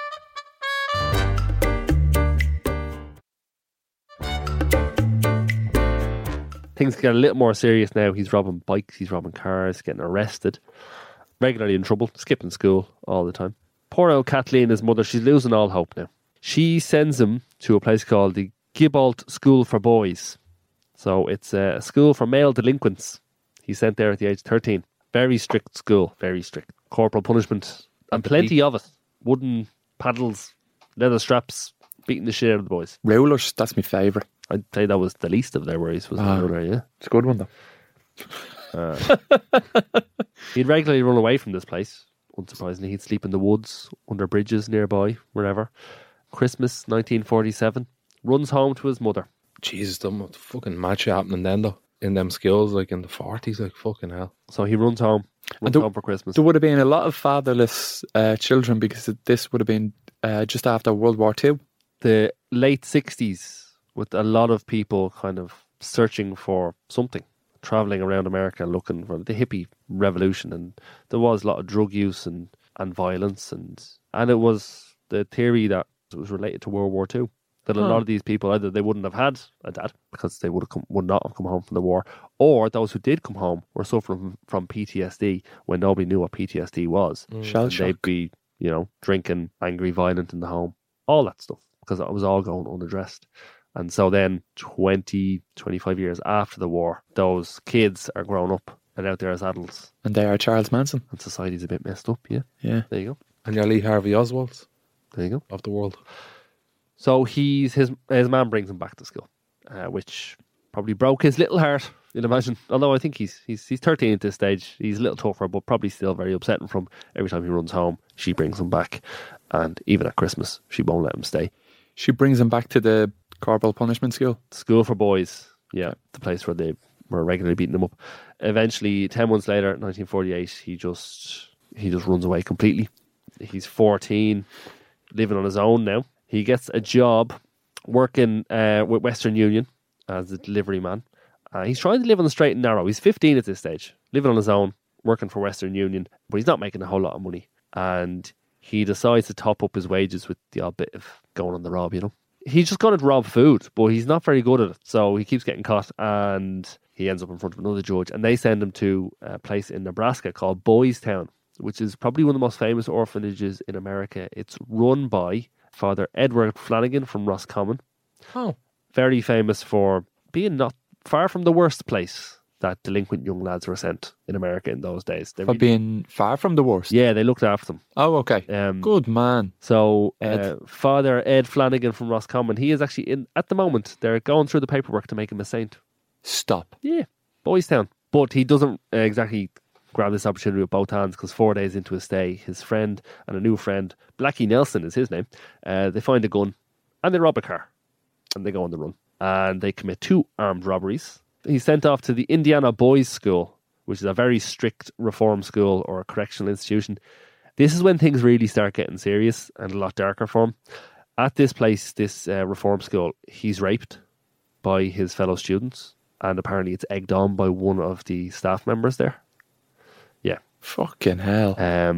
Things get a little more serious now. He's robbing bikes, he's robbing cars, getting arrested, regularly in trouble, skipping school all the time. Poor old Kathleen, his mother, she's losing all hope now. She sends him to a place called the Gibalt School for Boys. So it's a school for male delinquents. He's sent there at the age of 13. Very strict school, very strict. Corporal punishment, and plenty of it. Wooden paddles, leather straps, beating the shit out of the boys. Rulers, that's my favourite. I'd say that was the least of their worries, was the ruler, yeah. It's a good one, though. He'd regularly run away from this place. Unsurprisingly, he'd sleep in the woods, under bridges nearby, wherever. Christmas 1947, runs home to his mother. Jesus, the fucking match happening then, though. In them skills, like in the 40s, like fucking hell. So he runs home for Christmas. There would have been a lot of fatherless children because this would have been just after World War II. The late 60s, with a lot of people kind of searching for something, travelling around America looking for the hippie revolution, and there was a lot of drug use and violence, and it was the theory that it was related to World War II. That a lot of these people, either they wouldn't have had a dad because they would not have come home from the war, or those who did come home were suffering from PTSD when nobody knew what PTSD was. Shell shock. They'd be, you know, drinking, angry, violent in the home, all that stuff, because it was all going unaddressed. And so then 20, 25 years after the war, those kids are grown up and out there as adults. And they are Charles Manson. And society's a bit messed up, yeah. Yeah. There you go. And your Lee Harvey Oswald. There you go. Of the world. So his man brings him back to school, which probably broke his little heart, you'd imagine. Although I think he's 13 at this stage. He's a little tougher, but probably still very upsetting from every time he runs home. She brings him back. And even at Christmas, she won't let him stay. She brings him back to the corporal punishment school. School for boys. Yeah, the place where they were regularly beating him up. Eventually, 10 months later, 1948, he just runs away completely. He's 14, living on his own now. He gets a job working with Western Union as a delivery man. He's trying to live on the straight and narrow. He's 15 at this stage, living on his own, working for Western Union, but he's not making a whole lot of money. And he decides to top up his wages with the odd bit of going on the rob, you know. He's just going to rob food, but he's not very good at it. So he keeps getting caught, and he ends up in front of another judge, and they send him to a place in Nebraska called Boys Town. which is probably one of the most famous orphanages in America. It's run by Father Edward Flanagan from Roscommon. Oh. Very famous for being not far from the worst place that delinquent young lads were sent in America in those days. They For being far from the worst. yeah, they looked after them. Oh, okay. Good man. So Ed. Father Ed Flanagan from Roscommon, he is actually in, at the moment, they're going through the paperwork to make him a saint. Stop. Yeah, Boys Town. But he doesn't exactly grab this opportunity with both hands, because 4 days into his stay, his friend and a new friend, Blackie Nelson is his name, they find a gun and they rob a car and they go on the run. And they commit 2 armed robberies. He's sent off to the Indiana Boys School, which is a very strict reform school or a correctional institution. This is when things really start getting serious and a lot darker for him. At this place, this reform school, he's raped by his fellow students, and apparently it's egged on by one of the staff members there. Yeah. Fucking hell.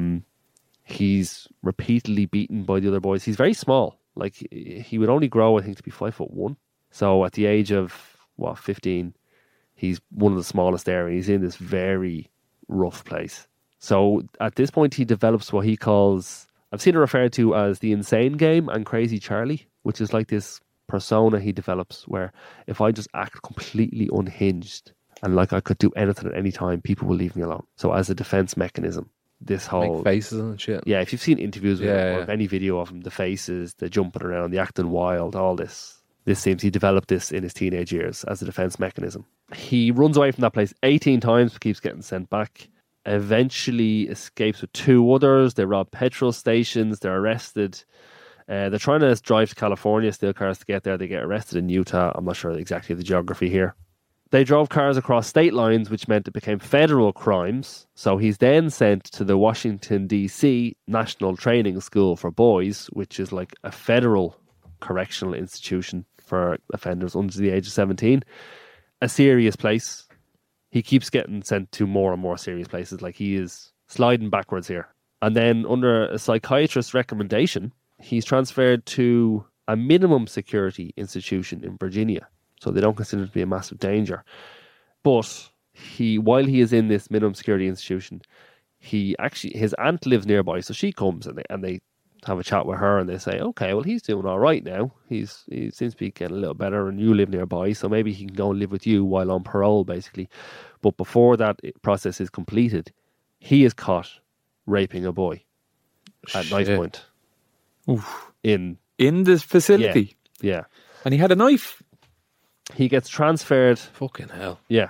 He's repeatedly beaten by the other boys. He's very small. Like, he would only grow, I think, to be 5'1". So at the age of, 15, he's one of the smallest there, and he's in this very rough place. So at this point, he develops what he calls, I've seen it referred to as the Insane Game and Crazy Charlie, which is like this persona he develops where if I just act completely unhinged and like I could do anything at any time, people will leave me alone. So as a defense mechanism, this whole... Make faces and shit. Yeah, if you've seen interviews with him or Yeah. any video of him, the faces, the jumping around, the acting wild, all this. This seems he developed this in his teenage years as a defense mechanism. He runs away from that place 18 times, but keeps getting sent back. Eventually escapes with 2 others. They rob petrol stations. They're arrested. They're trying to drive to California, steal cars to get there. They get arrested in Utah. I'm not sure exactly the geography here. They drove cars across state lines, which meant it became federal crimes. So he's then sent to the Washington, D.C. National Training School for Boys, which is like a federal correctional institution for offenders under the age of 17. A serious place. He keeps getting sent to more and more serious places. Like, he is sliding backwards here. And then under a psychiatrist's recommendation, he's transferred to a minimum security institution in Virginia. So they don't consider it to be a massive danger. But while he is in this minimum security institution, his aunt lives nearby. So she comes and they have a chat with her and they say, okay, well, he's doing all right now. He seems to be getting a little better and you live nearby, so maybe he can go and live with you while on parole, basically. But before that process is completed, he is caught raping a boy at knife point. Oof. In this facility? Yeah. And he had a knife? He gets transferred... Fucking hell. Yeah.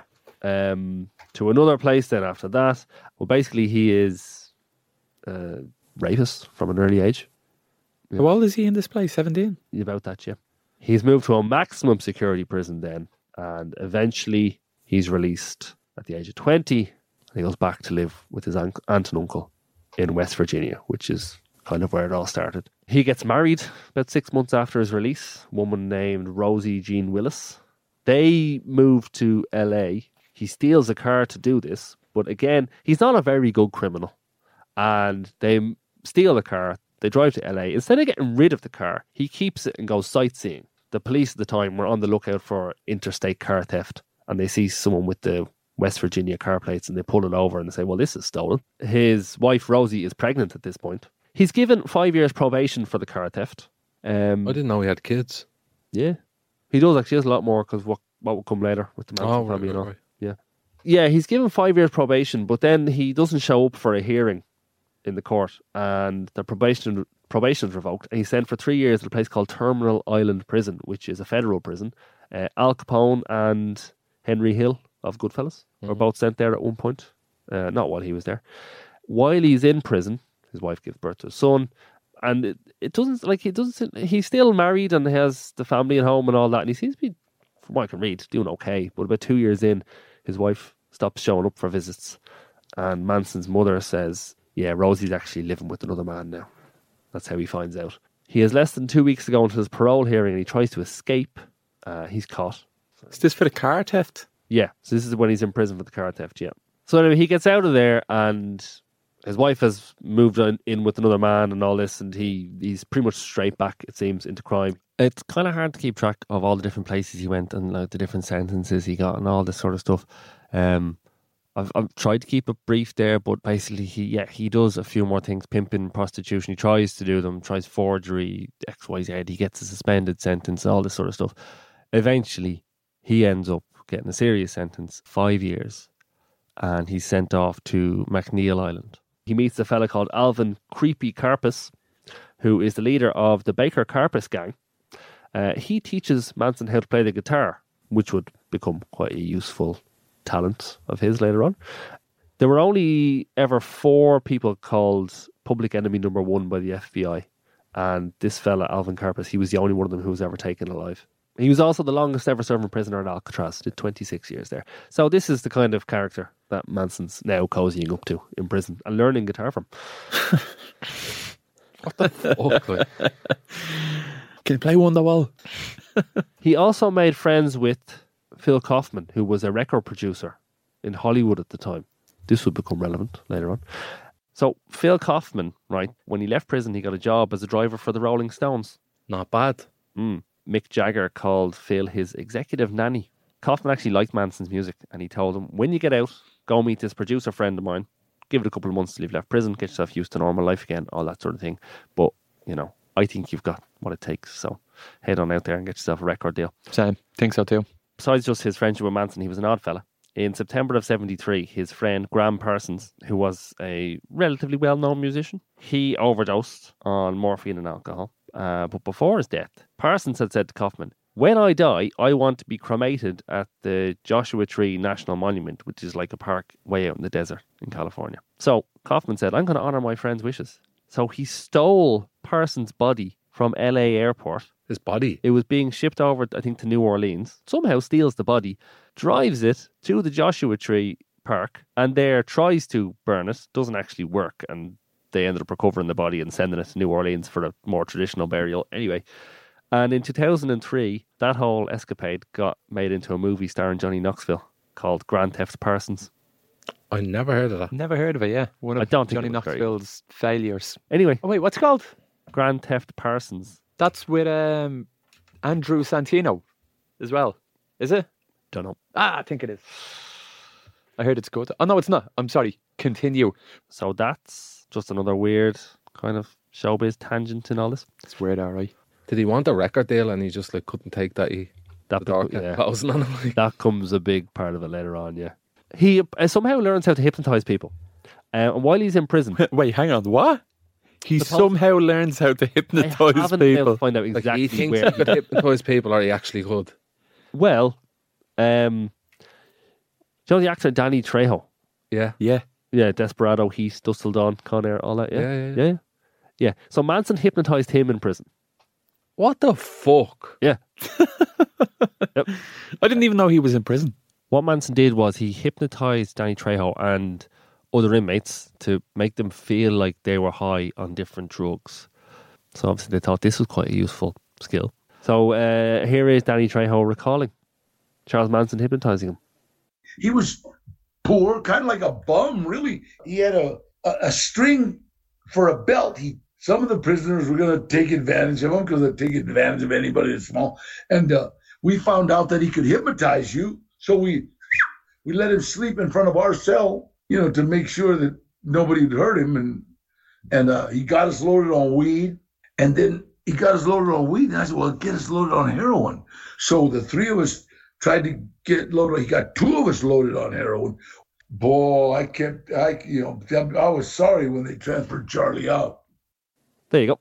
To another place then after that. Well, basically he is... rapist from an early age. Yeah. How old is he in this place? 17? About that, yeah. He's moved to a maximum security prison then, and eventually he's released at the age of 20, and he goes back to live with his aunt and uncle in West Virginia, which is kind of where it all started. He gets married about 6 months after his release, a woman named Rosie Jean Willis. They move to LA. He steals a car to do this, but again, he's not a very good criminal. And they steal the car, they drive to LA. Instead of getting rid of the car, he keeps it and goes sightseeing. The police at the time were on the lookout for interstate car theft, and they see someone with the West Virginia car plates and they pull it over and they say, well, this is stolen. His wife, Rosie, is pregnant at this point. He's given 5 years probation for the car theft. I didn't know he had kids. Yeah. He does actually. He has a lot more because what will come later with the Manson family and all. Right. Yeah. Yeah, he's given 5 years probation, but then he doesn't show up for a hearing in the court, and the probation is revoked, and he's sent for 3 years at a place called Terminal Island Prison, which is a federal prison. Al Capone and Henry Hill of Goodfellas were both sent there at one point. Not while he was there. While he's in prison, his wife gives birth to a son, and he's still married and has the family at home and all that, and he seems to be, from what I can read, doing okay. But about 2 years in, his wife stops showing up for visits, and Manson's mother says, yeah, Rosie's actually living with another man now. That's how he finds out. He has less than 2 weeks to go until his parole hearing, and he tries to escape. He's caught. Is this for the car theft? Yeah, so this is when he's in prison for the car theft, yeah. So anyway, he gets out of there, and his wife has moved in with another man and all this, and he's pretty much straight back, it seems, into crime. It's kind of hard to keep track of all the different places he went and like the different sentences he got and all this sort of stuff. I've tried to keep it brief there, but basically he does a few more things: pimping, prostitution. He tries to do them, tries forgery, XYZ. He gets a suspended sentence, all this sort of stuff. Eventually, he ends up getting a serious sentence, 5 years, and he's sent off to McNeil Island. He meets a fella called Alvin Creepy Karpis, who is the leader of the Baker Karpis gang. He teaches Manson how to play the guitar, which would become quite a useful talent of his later on. There were only ever 4 people called Public Enemy Number 1 by the FBI, and this fella, Alvin Karpis, he was the only one of them who was ever taken alive. He was also the longest ever serving prisoner in Alcatraz, did 26 years there. So this is the kind of character that Manson's now cozying up to in prison and learning guitar from. What the fuck? Like? Can you play Wonderwall? He also made friends with Phil Kaufman, who was a record producer in Hollywood at the time. This would become relevant later on. So Phil Kaufman, right, when he left prison, he got a job as a driver for the Rolling Stones. Not bad. Mick Jagger called Phil his executive nanny. Kaufman actually liked Manson's music, and he told him, when you get out, go meet this producer friend of mine. Give it a couple of months till you've left prison, get yourself used to normal life again, all that sort of thing. But, you know, I think you've got what it takes. So head on out there and get yourself a record deal. Same. Think so too. Besides just his friendship with Manson, he was an odd fella. In September of 73, his friend Graham Parsons, who was a relatively well-known musician, he overdosed on morphine and alcohol. But before his death, Parsons had said to Kaufman, when I die, I want to be cremated at the Joshua Tree National Monument, which is like a park way out in the desert in California. So Kaufman said, I'm going to honour my friend's wishes. So he stole Parsons' body from LA Airport. His body? It was being shipped over, I think, to New Orleans. Somehow steals the body, drives it to the Joshua Tree Park, and there tries to burn it. Doesn't actually work, and they ended up recovering the body and sending it to New Orleans for a more traditional burial. Anyway, and in 2003, that whole escapade got made into a movie starring Johnny Knoxville called Grand Theft Parsons. I never heard of that. Never heard of it, yeah. One of I don't think Johnny it was very Knoxville's failures. Anyway, Oh, wait, what's it called? Grand Theft Parsons. That's with Andrew Santino as well. Is it? Don't know. I think it is. I heard it's good. Oh, no, it's not. I'm sorry. Continue. So that's just another weird kind of showbiz tangent in all this. It's weird, all right. Did he want a record deal and he just like couldn't take that? The door kept yeah. closing on him. Like. That comes a big part of it later on, yeah. He somehow learns how to hypnotize people. And while he's in prison... Wait, hang on. What? He somehow learns how to I hypnotize haven't been able people. to find out Like exactly he thinks where he could hypnotise people, or he actually could. Well, do you know the actor Danny Trejo? Yeah. Yeah. Yeah, Desperado, Heat, Dust Till Dawn, Con Air, all that, yeah? Yeah. Yeah. So Manson hypnotized him in prison. What the fuck? Yeah. Yep. I didn't even know he was in prison. What Manson did was he hypnotized Danny Trejo and other inmates to make them feel like they were high on different drugs. So obviously they thought this was quite a useful skill. So here is Danny Trejo recalling Charles Manson hypnotizing him. He was poor, kind of like a bum, really. He had a string for a belt. Some of the prisoners were going to take advantage of him because they'd take advantage of anybody that's small. And we found out that he could hypnotize you. So we let him sleep in front of our cell, to make sure that nobody would hurt him. And he got us loaded on weed. And then he got us loaded on weed. And I said, well, get us loaded on heroin. So the 3 of us tried to get loaded. He got 2 of us loaded on heroin. Boy, I was sorry when they transferred Charlie out. There you go.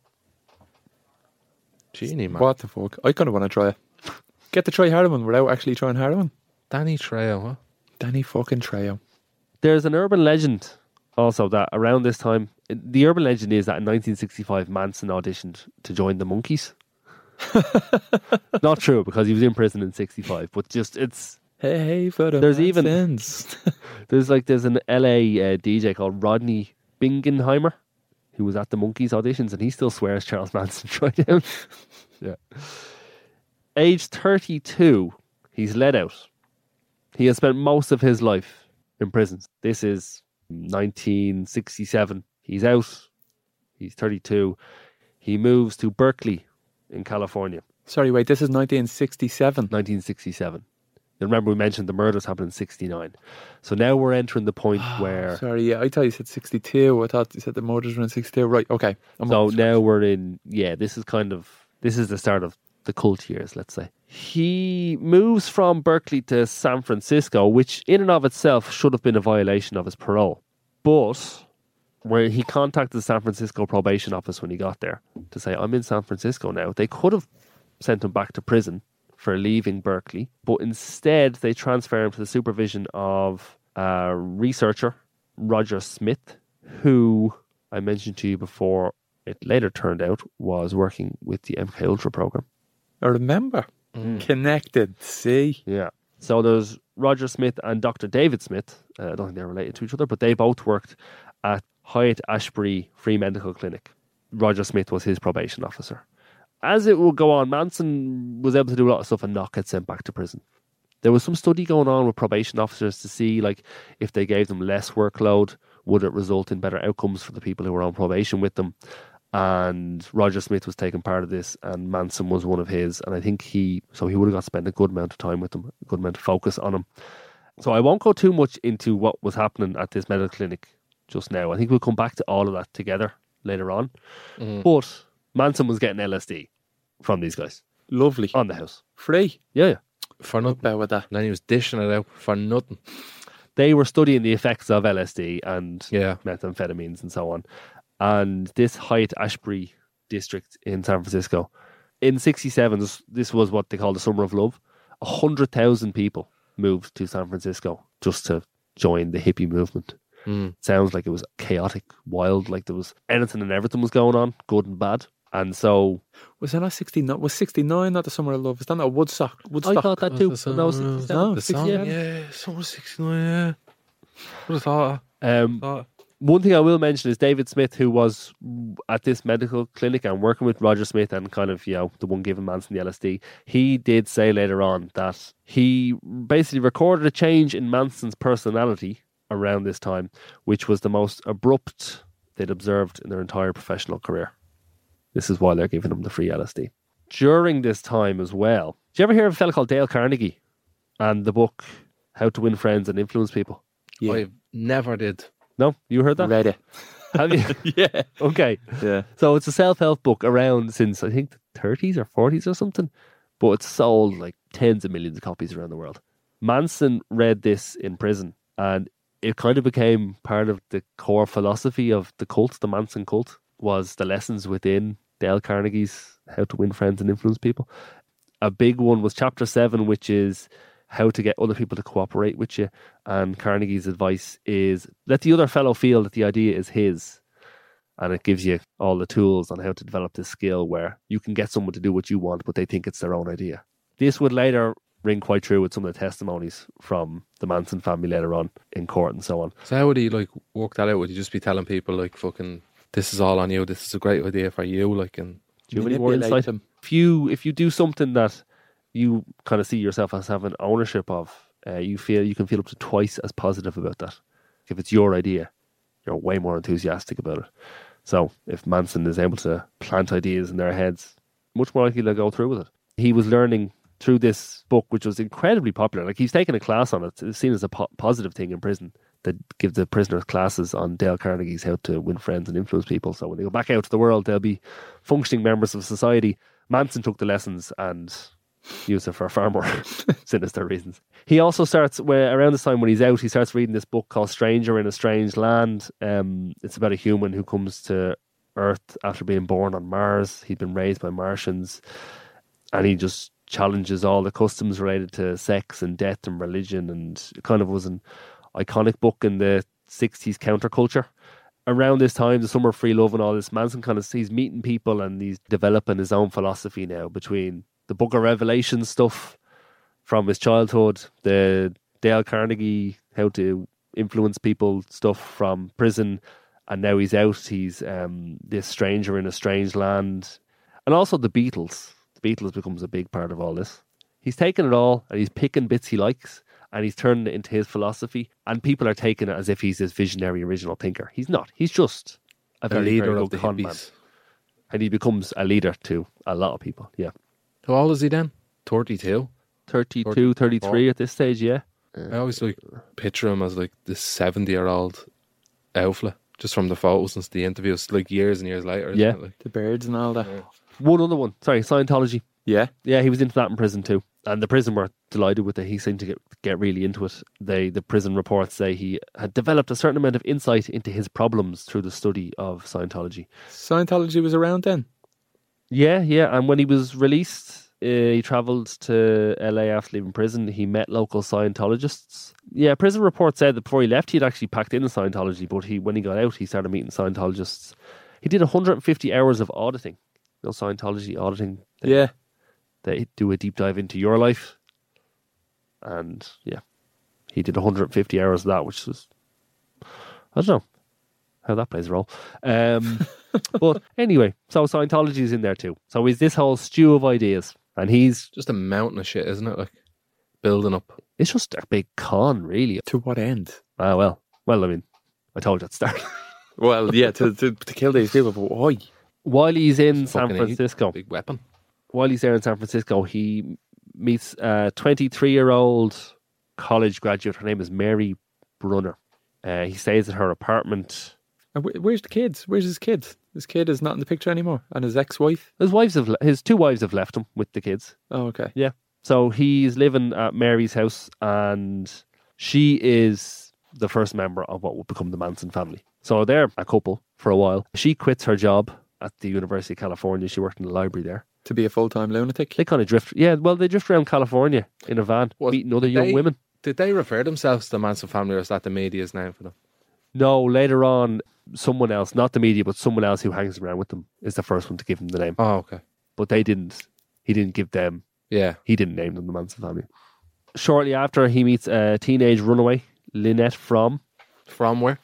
Genie, man. What the fuck? I kind of want to try it. Get to try heroin without actually trying heroin. Danny Trejo, huh? Danny fucking Trejo. There's an urban legend also that around this time, the urban legend is that in 1965 Manson auditioned to join the Monkees. Not true, because he was in prison in 65, but just it's... Hey, for the there's even Mansons. there's an LA DJ called Rodney Bingenheimer who was at the Monkees auditions, and he still swears Charles Manson tried him. Yeah. Age 32, he's let out. He has spent most of his life in prison. This is 1967. He's out. He's 32. He moves to Berkeley in California. Sorry, wait, this is 1967. 1967. Remember, we mentioned the murders happened in 69. So now we're entering the point where... Sorry, yeah, I thought you said 62. I thought you said the murders were in 62. Right, okay. So now we're in... Yeah, this is the start of the cult years, let's say. He moves from Berkeley to San Francisco, which in and of itself should have been a violation of his parole. But where he contacted the San Francisco probation office when he got there to say, I'm in San Francisco now. They could have sent him back to prison for leaving Berkeley, but instead they transfer him to the supervision of a researcher, Roger Smith, who I mentioned to you before, it later turned out was working with the MK Ultra program. I remember. Connected, see? Yeah. So there's Roger Smith and Dr. David Smith. I don't think they're related to each other, but they both worked at Haight-Ashbury Free Medical Clinic. Roger Smith was his probation officer. As it would go on, Manson was able to do a lot of stuff and not get sent back to prison. There was some study going on with probation officers to see, like, if they gave them less workload, would it result in better outcomes for the people who were on probation with them? And Roger Smith was taking part of this, and Manson was one of his. And I think he would have got to spend a good amount of time with them, a good amount of focus on him. So I won't go too much into what was happening at this medical clinic just now. I think we'll come back to all of that together later on. But Manson was getting LSD from these guys. Lovely. On the house. Free. Yeah. For nothing. Bad with that. And then he was dishing it out for nothing. They were studying the effects of LSD and Yeah. methamphetamines and so on. And this Haight-Ashbury district in San Francisco, in 67, this was what they called the Summer of Love. 100,000 people moved to San Francisco just to join the hippie movement. Sounds like it was chaotic, wild, like there was anything and everything was going on, good and bad. And so... Was that not 69? Was 69 not the Summer of Love? Is that not Woodstock? I thought that too. The song, No, the song, yeah. Summer 69, yeah. What I thought. One thing I will mention is David Smith, who was at this medical clinic and working with Roger Smith and kind of, the one giving Manson the LSD. He did say later on that he basically recorded a change in Manson's personality around this time, which was the most abrupt they'd observed in their entire professional career. This is why they're giving him the free LSD. During this time as well, did you ever hear of a fella called Dale Carnegie and the book How to Win Friends and Influence People? Yeah. I never did. No? You heard that? Read it. Have you? Yeah. Okay. Yeah. So it's a self-help book around since, I think, the 30s or 40s or something. But it's sold like tens of millions of copies around the world. Manson read this in prison and it kind of became part of the core philosophy of the cult, the Manson cult, was the lessons within Dale Carnegie's How to Win Friends and Influence People. A big one was Chapter 7, which is how to get other people to cooperate with you. And Carnegie's advice is let the other fellow feel that the idea is his. And it gives you all the tools on how to develop this skill where you can get someone to do what you want, but they think it's their own idea. This would later ring quite true with some of the testimonies from the Manson family later on in court and so on. So how would he work that out? Would he just be telling people fucking, this is all on you, this is a great idea for you, and do you have any more insight? If you do something that you kind of see yourself as having ownership of, you can feel up to twice as positive about that. If it's your idea, you're way more enthusiastic about it. So if Manson is able to plant ideas in their heads, much more likely they'll go through with it. He was learning through this book, which was incredibly popular. He's taken a class on it. It's seen as a positive thing in prison. That give the prisoners classes on Dale Carnegie's How to Win Friends and Influence People. So when they go back out to the world, they'll be functioning members of society. Manson took the lessons and used it for far more sinister reasons. He also starts, around this time when he's out, he starts reading this book called Stranger in a Strange Land. It's about a human who comes to Earth after being born on Mars. He'd been raised by Martians. And he just challenges all the customs related to sex and death and religion. And it kind of was an iconic book in the 60s counterculture. Around this time, the Summer of Free Love and all this, Manson he's meeting people and he's developing his own philosophy now between the Book of Revelation stuff from his childhood, the Dale Carnegie How to Influence People stuff from prison, and now he's out. He's this stranger in a strange land. And also the Beatles. The Beatles becomes a big part of all this. He's taking it all and he's picking bits he likes and he's turning it into his philosophy, and people are taking it as if he's this visionary original thinker. He's not. He's just a very, leader very of good the con man. hippies. And he becomes a leader to a lot of people. Yeah. How old is he then? 32? 32, 33 at this stage, yeah. I always like picture him as like this 70-year-old outfit, just from the photos and the interviews, like years and years later. Yeah. Isn't it? Like, The birds and all that. One other one, sorry, Scientology. Yeah. Yeah, he was into that in prison too. And the prison were delighted with it. He seemed to get really into it. The prison reports say he had developed a certain amount of insight into his problems through the study of Scientology. Scientology was around then. Yeah. And when he was released, he travelled to LA after leaving prison. He met local Scientologists. Yeah, prison reports said that before he left, he'd actually packed in Scientology, but when he got out, he started meeting Scientologists. He did 150 hours of auditing. You know, Scientology auditing. Yeah. They do a deep dive into your life. And yeah, he did 150 hours of that, which was, I don't know how that plays a role. But anyway, so Scientology is in there too. So he's this whole stew of ideas. And he's just a mountain of shit, isn't it? Like building up. It's just a big con, really. To what end? Ah, well, I mean, I told you at the start. Well, yeah, to kill these people, but why? While he's in San Fucking Francisco, big weapon. While he's there in San Francisco, he meets a 23-year-old college graduate. Her name is Mary Brunner. He stays at her apartment. And where's the kids? Where's his kid? His kid is not in the picture anymore. And his ex-wife? His two wives have left him with the kids. Oh, okay. Yeah. So he's living at Mary's house, and she is the first member of what would become the Manson family. So they're a couple for a while. She quits her job at the University of California. She worked in the library there. To be a full-time lunatic? They kind of drift. Yeah, well, they drift around California in a van, meeting other young women. Did they refer themselves to the Manson family, or is that the media's name for them? No, later on, someone else, not the media, but someone else who hangs around with them is the first one to give them the name. Oh, okay. But he didn't give them. Yeah. He didn't name them the Manson family. Shortly after, he meets a teenage runaway, Lynette Fromm. From where?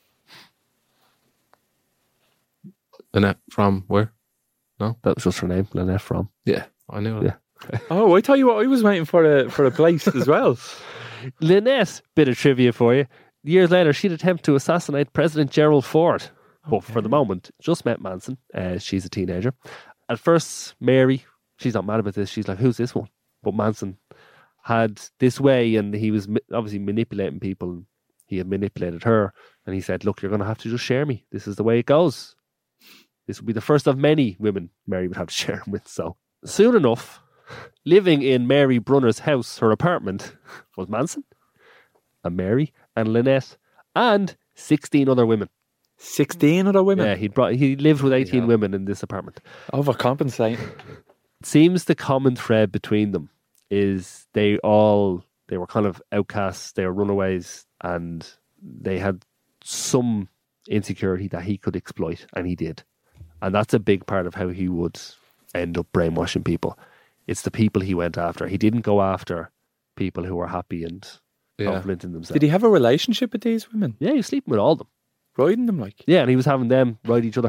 Lynette from where? No? That was just her name, Lynette Fromm. Yeah, I knew it. Yeah. Oh, I tell you what, I was waiting for a place as well. Lynette, bit of trivia for you. Years later, she'd attempt to assassinate President Gerald Ford. But for the moment, just met Manson. She's a teenager. At first, Mary, she's not mad about this. She's like, who's this one? But Manson had this way, and he was obviously manipulating people. He had manipulated her, and he said, look, you're going to have to just share me. This is the way it goes. This will be the first of many women Mary would have to share him with. So soon enough, living in Mary Brunner's house, her apartment, was Manson and Mary and Lynette and 16 other women. 16 other women? Yeah, he lived with 18 women in this apartment. Overcompensating. It seems the common thread between them is they were kind of outcasts, they were runaways, and they had some insecurity that he could exploit, and he did. And that's a big part of how he would end up brainwashing people. It's the people he went after. He didn't go after people who were happy and confident in themselves. Did he have a relationship with these women? Yeah, he was sleeping with all of them. Riding them like? Yeah, and he was having them ride each other.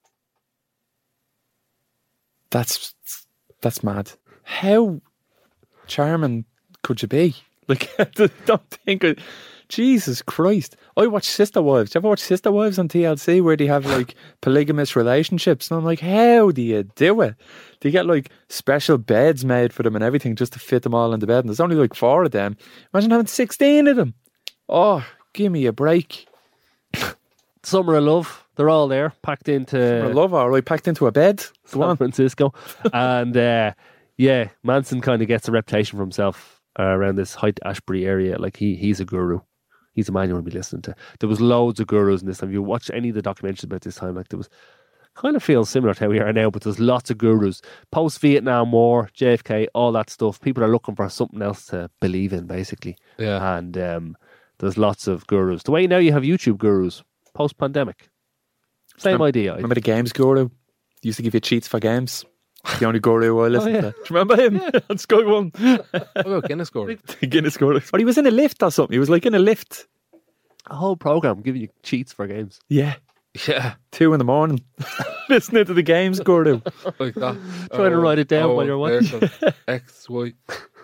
That's mad. How charming could you be? Like, I don't think... Jesus Christ. I watch Sister Wives. Do you ever watch Sister Wives on TLC where they have like polygamous relationships? And I'm like, how do you do it? Do you get like special beds made for them and everything just to fit them all in the bed? And there's only like 4 of them. Imagine having 16 of them. Oh, give me a break. Summer of Love. They're all there, packed into... Summer of Love, all right, packed into a bed. San Francisco. And yeah, Manson kind of gets a reputation for himself around this Haight-Ashbury area. Like he's a guru. He's a man you want to be listening to. There was loads of gurus in this time. If you watch any of the documentaries about this time, like there was, kind of feels similar to how we are now, but there's lots of gurus. Post-Vietnam War, JFK, all that stuff. People are looking for something else to believe in, basically. Yeah. And there's lots of gurus. The way now you have YouTube gurus, post-pandemic. Same idea. Remember the games guru? He used to give you cheats for games. The only guru I listened to. Do you remember him? On Sky One. What about Guinness guru? Guinness guru. Or he was in a lift or something. He was like in a lift. A whole program giving you cheats for games. Yeah. Yeah. 2 a.m. listening to the games guru. Like that. Trying to write it down while you're watching. X, Y.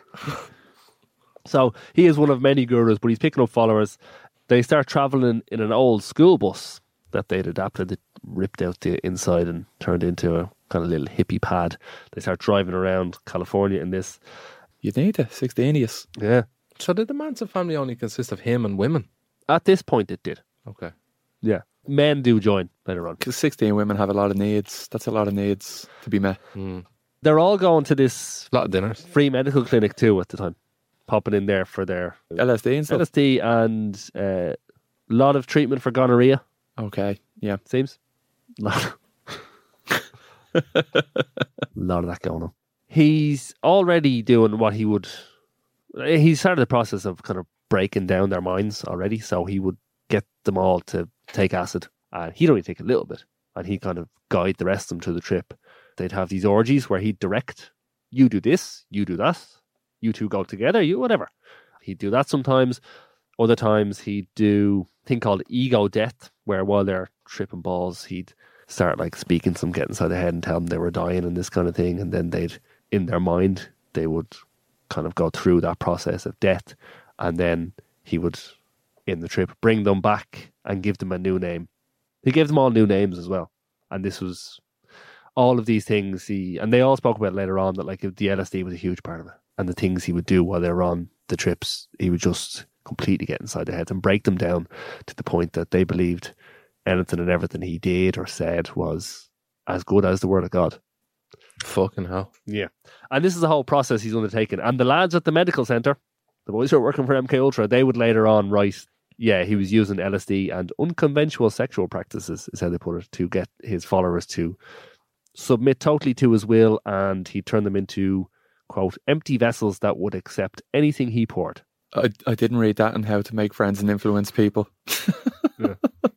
So he is one of many gurus, but he's picking up followers. They start travelling in an old school bus that they'd adapted. It ripped out the inside and turned into a kind of little hippie pad. They start driving around California in this. You need it. 16 years. Yeah. So did the Manson family only consist of him and women? At this point, it did. Okay. Yeah. Men do join later on. Because 16 women have a lot of needs. That's a lot of needs to be met. They're all going to this A lot of dinners. free medical clinic too at the time. Popping in there for their LSD and stuff. LSD and a lot of treatment for gonorrhea, Okay, yeah. seems. Lot of that going on. He's already doing what he would... He started the process of kind of breaking down their minds already, so he would get them all to take acid. And he'd only take a little bit, and he'd kind of guide the rest of them through the trip. They'd have these orgies where he'd direct, you do this, you do that, you two go together, you whatever. He'd do that sometimes. Other times he'd do a thing called ego death, where while they're tripping balls, he'd start like speaking to them, get inside their head and tell them they were dying and this kind of thing. And then they'd, in their mind, they would kind of go through that process of death. And then he would, in the trip, bring them back and give them a new name. He gave them all new names as well. And this was all of these things. And they all spoke about it later on that like the LSD was a huge part of it. And the things he would do while they were on the trips, he would just completely get inside their heads and break them down to the point that they believed anything and everything he did or said was as good as the word of God. Fucking hell. Yeah. And this is the whole process he's undertaken. And the lads at the medical centre, the boys who are working for MK Ultra, they would later on write, yeah, he was using LSD and unconventional sexual practices, is how they put it, to get his followers to submit totally to his will, and he turned them into, quote, empty vessels that would accept anything he poured. I didn't read that on how to make friends and influence people. Yeah.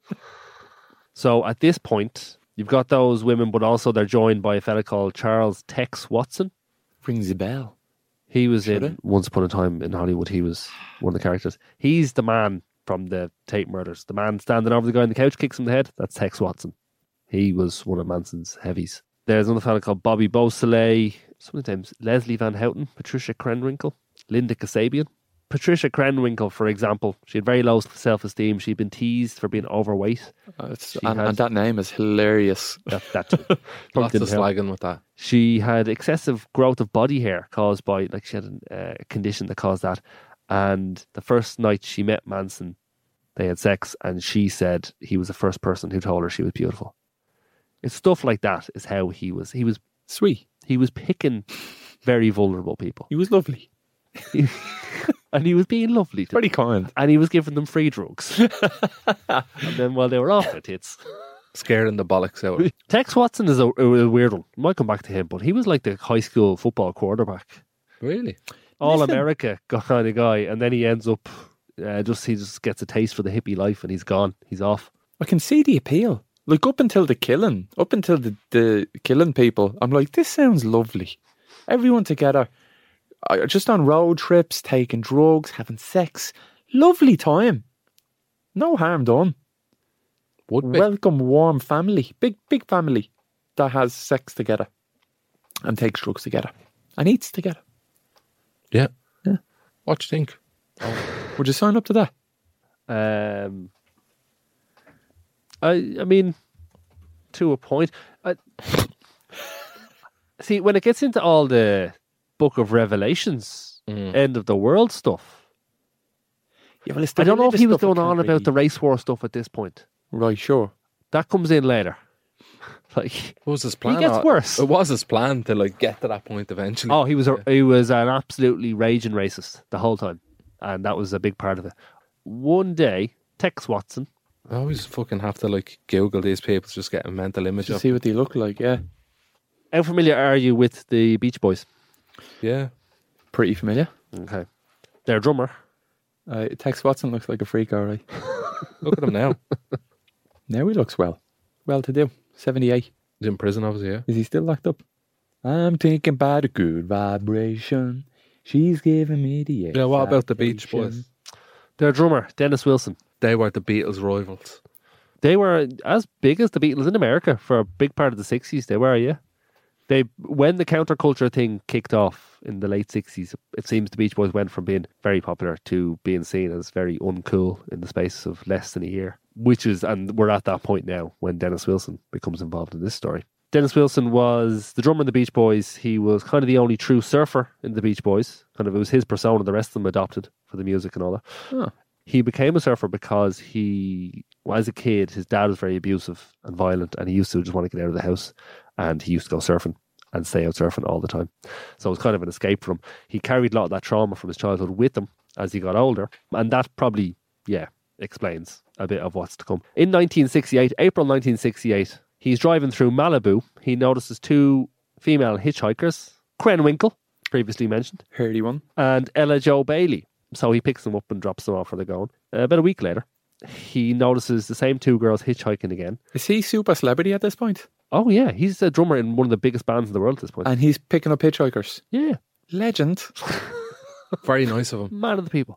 So at this point, you've got those women, but also they're joined by a fella called Charles Tex Watson. Rings a bell. He was Should in it? Once Upon a Time in Hollywood. He was one of the characters. He's the man from the Tate murders. The man standing over the guy on the couch, kicks him in the head. That's Tex Watson. He was one of Manson's heavies. There's another fella called Bobby Beausoleil, some of the names, Leslie Van Houten, Patricia Krenwinkel, Linda Kasabian. Patricia Krenwinkel, for example, she had very low self-esteem. She'd been teased for being overweight. And that name is hilarious. That too. Lots of Didn't help. slagging with that. She had excessive growth of body hair caused by, like, she had a condition that caused that. And the first night she met Manson, they had sex, and she said he was the first person who told her she was beautiful. It's stuff like that is how he was. He was sweet. He was picking very vulnerable people. He was lovely. And he was being lovely to Pretty them. kind. And he was giving them free drugs. And then while they were off their tits. Scaring the bollocks out. Tex Watson is a weird one. Might come back to him, but he was like the high school football quarterback. Really? All-America kind of guy. And then he ends up, he just gets a taste for the hippie life and he's gone. He's off. I can see the appeal. Like up until the killing killing people, I'm like, this sounds lovely. Everyone together, just on road trips, taking drugs, having sex. Lovely time. No harm done. Would be. Welcome, warm family. Big family that has sex together and takes drugs together and eats together. Yeah. Yeah. What do you think? Would you sign up to that? I mean, to a point. See, when it gets into all the Book of Revelations, end of the world stuff, Yeah, well, it's I don't know if he was stuff I going on can't about really- the race war stuff at this point. Right, sure. That comes in later. Like, What was his plan? he gets worse. It was his plan to like get to that point eventually. Oh, he was an absolutely raging racist the whole time, and that was a big part of it. One day, Tex Watson. I always fucking have to like Google these people to just get a mental image To of. see what they look like, yeah. How familiar are you with the Beach Boys? Yeah. Pretty familiar. Okay, their drummer. Tex Watson looks like a freak, all right. Look at him now. Now he looks well. Well to do. 78. He's in prison, obviously, yeah. Is he still locked up? I'm thinking about a good vibration. She's giving me the Yeah, what about the Beach excitation. Boys? Their drummer, Dennis Wilson. They were the Beatles' rivals. They were as big as the Beatles in America for a big part of the 60s. They were, yeah. When the counterculture thing kicked off in the late 60s, it seems the Beach Boys went from being very popular to being seen as very uncool in the space of less than a year. And we're at that point now when Dennis Wilson becomes involved in this story. Dennis Wilson was the drummer in the Beach Boys. He was kind of the only true surfer in the Beach Boys. Kind of, it was his persona. The rest of them adopted for the music and all that. Huh. He became a surfer because as a kid, his dad was very abusive and violent, and he used to just want to get out of the house, and he used to go surfing and stay out surfing all the time. So it was kind of an escape from him. He carried a lot of that trauma from his childhood with him as he got older, and that probably, explains a bit of what's to come. In April 1968, he's driving through Malibu. He notices two female hitchhikers, Krenwinkel, previously mentioned, Hardy one. and Ella Jo Bailey. So he picks them up and drops them off where they're going. About a week later, he notices the same two girls hitchhiking again. Is he super celebrity at this point? Oh yeah, he's a drummer in one of the biggest bands in the world at this point. And he's picking up hitchhikers. Yeah. Legend. Very nice of him. Man of the people.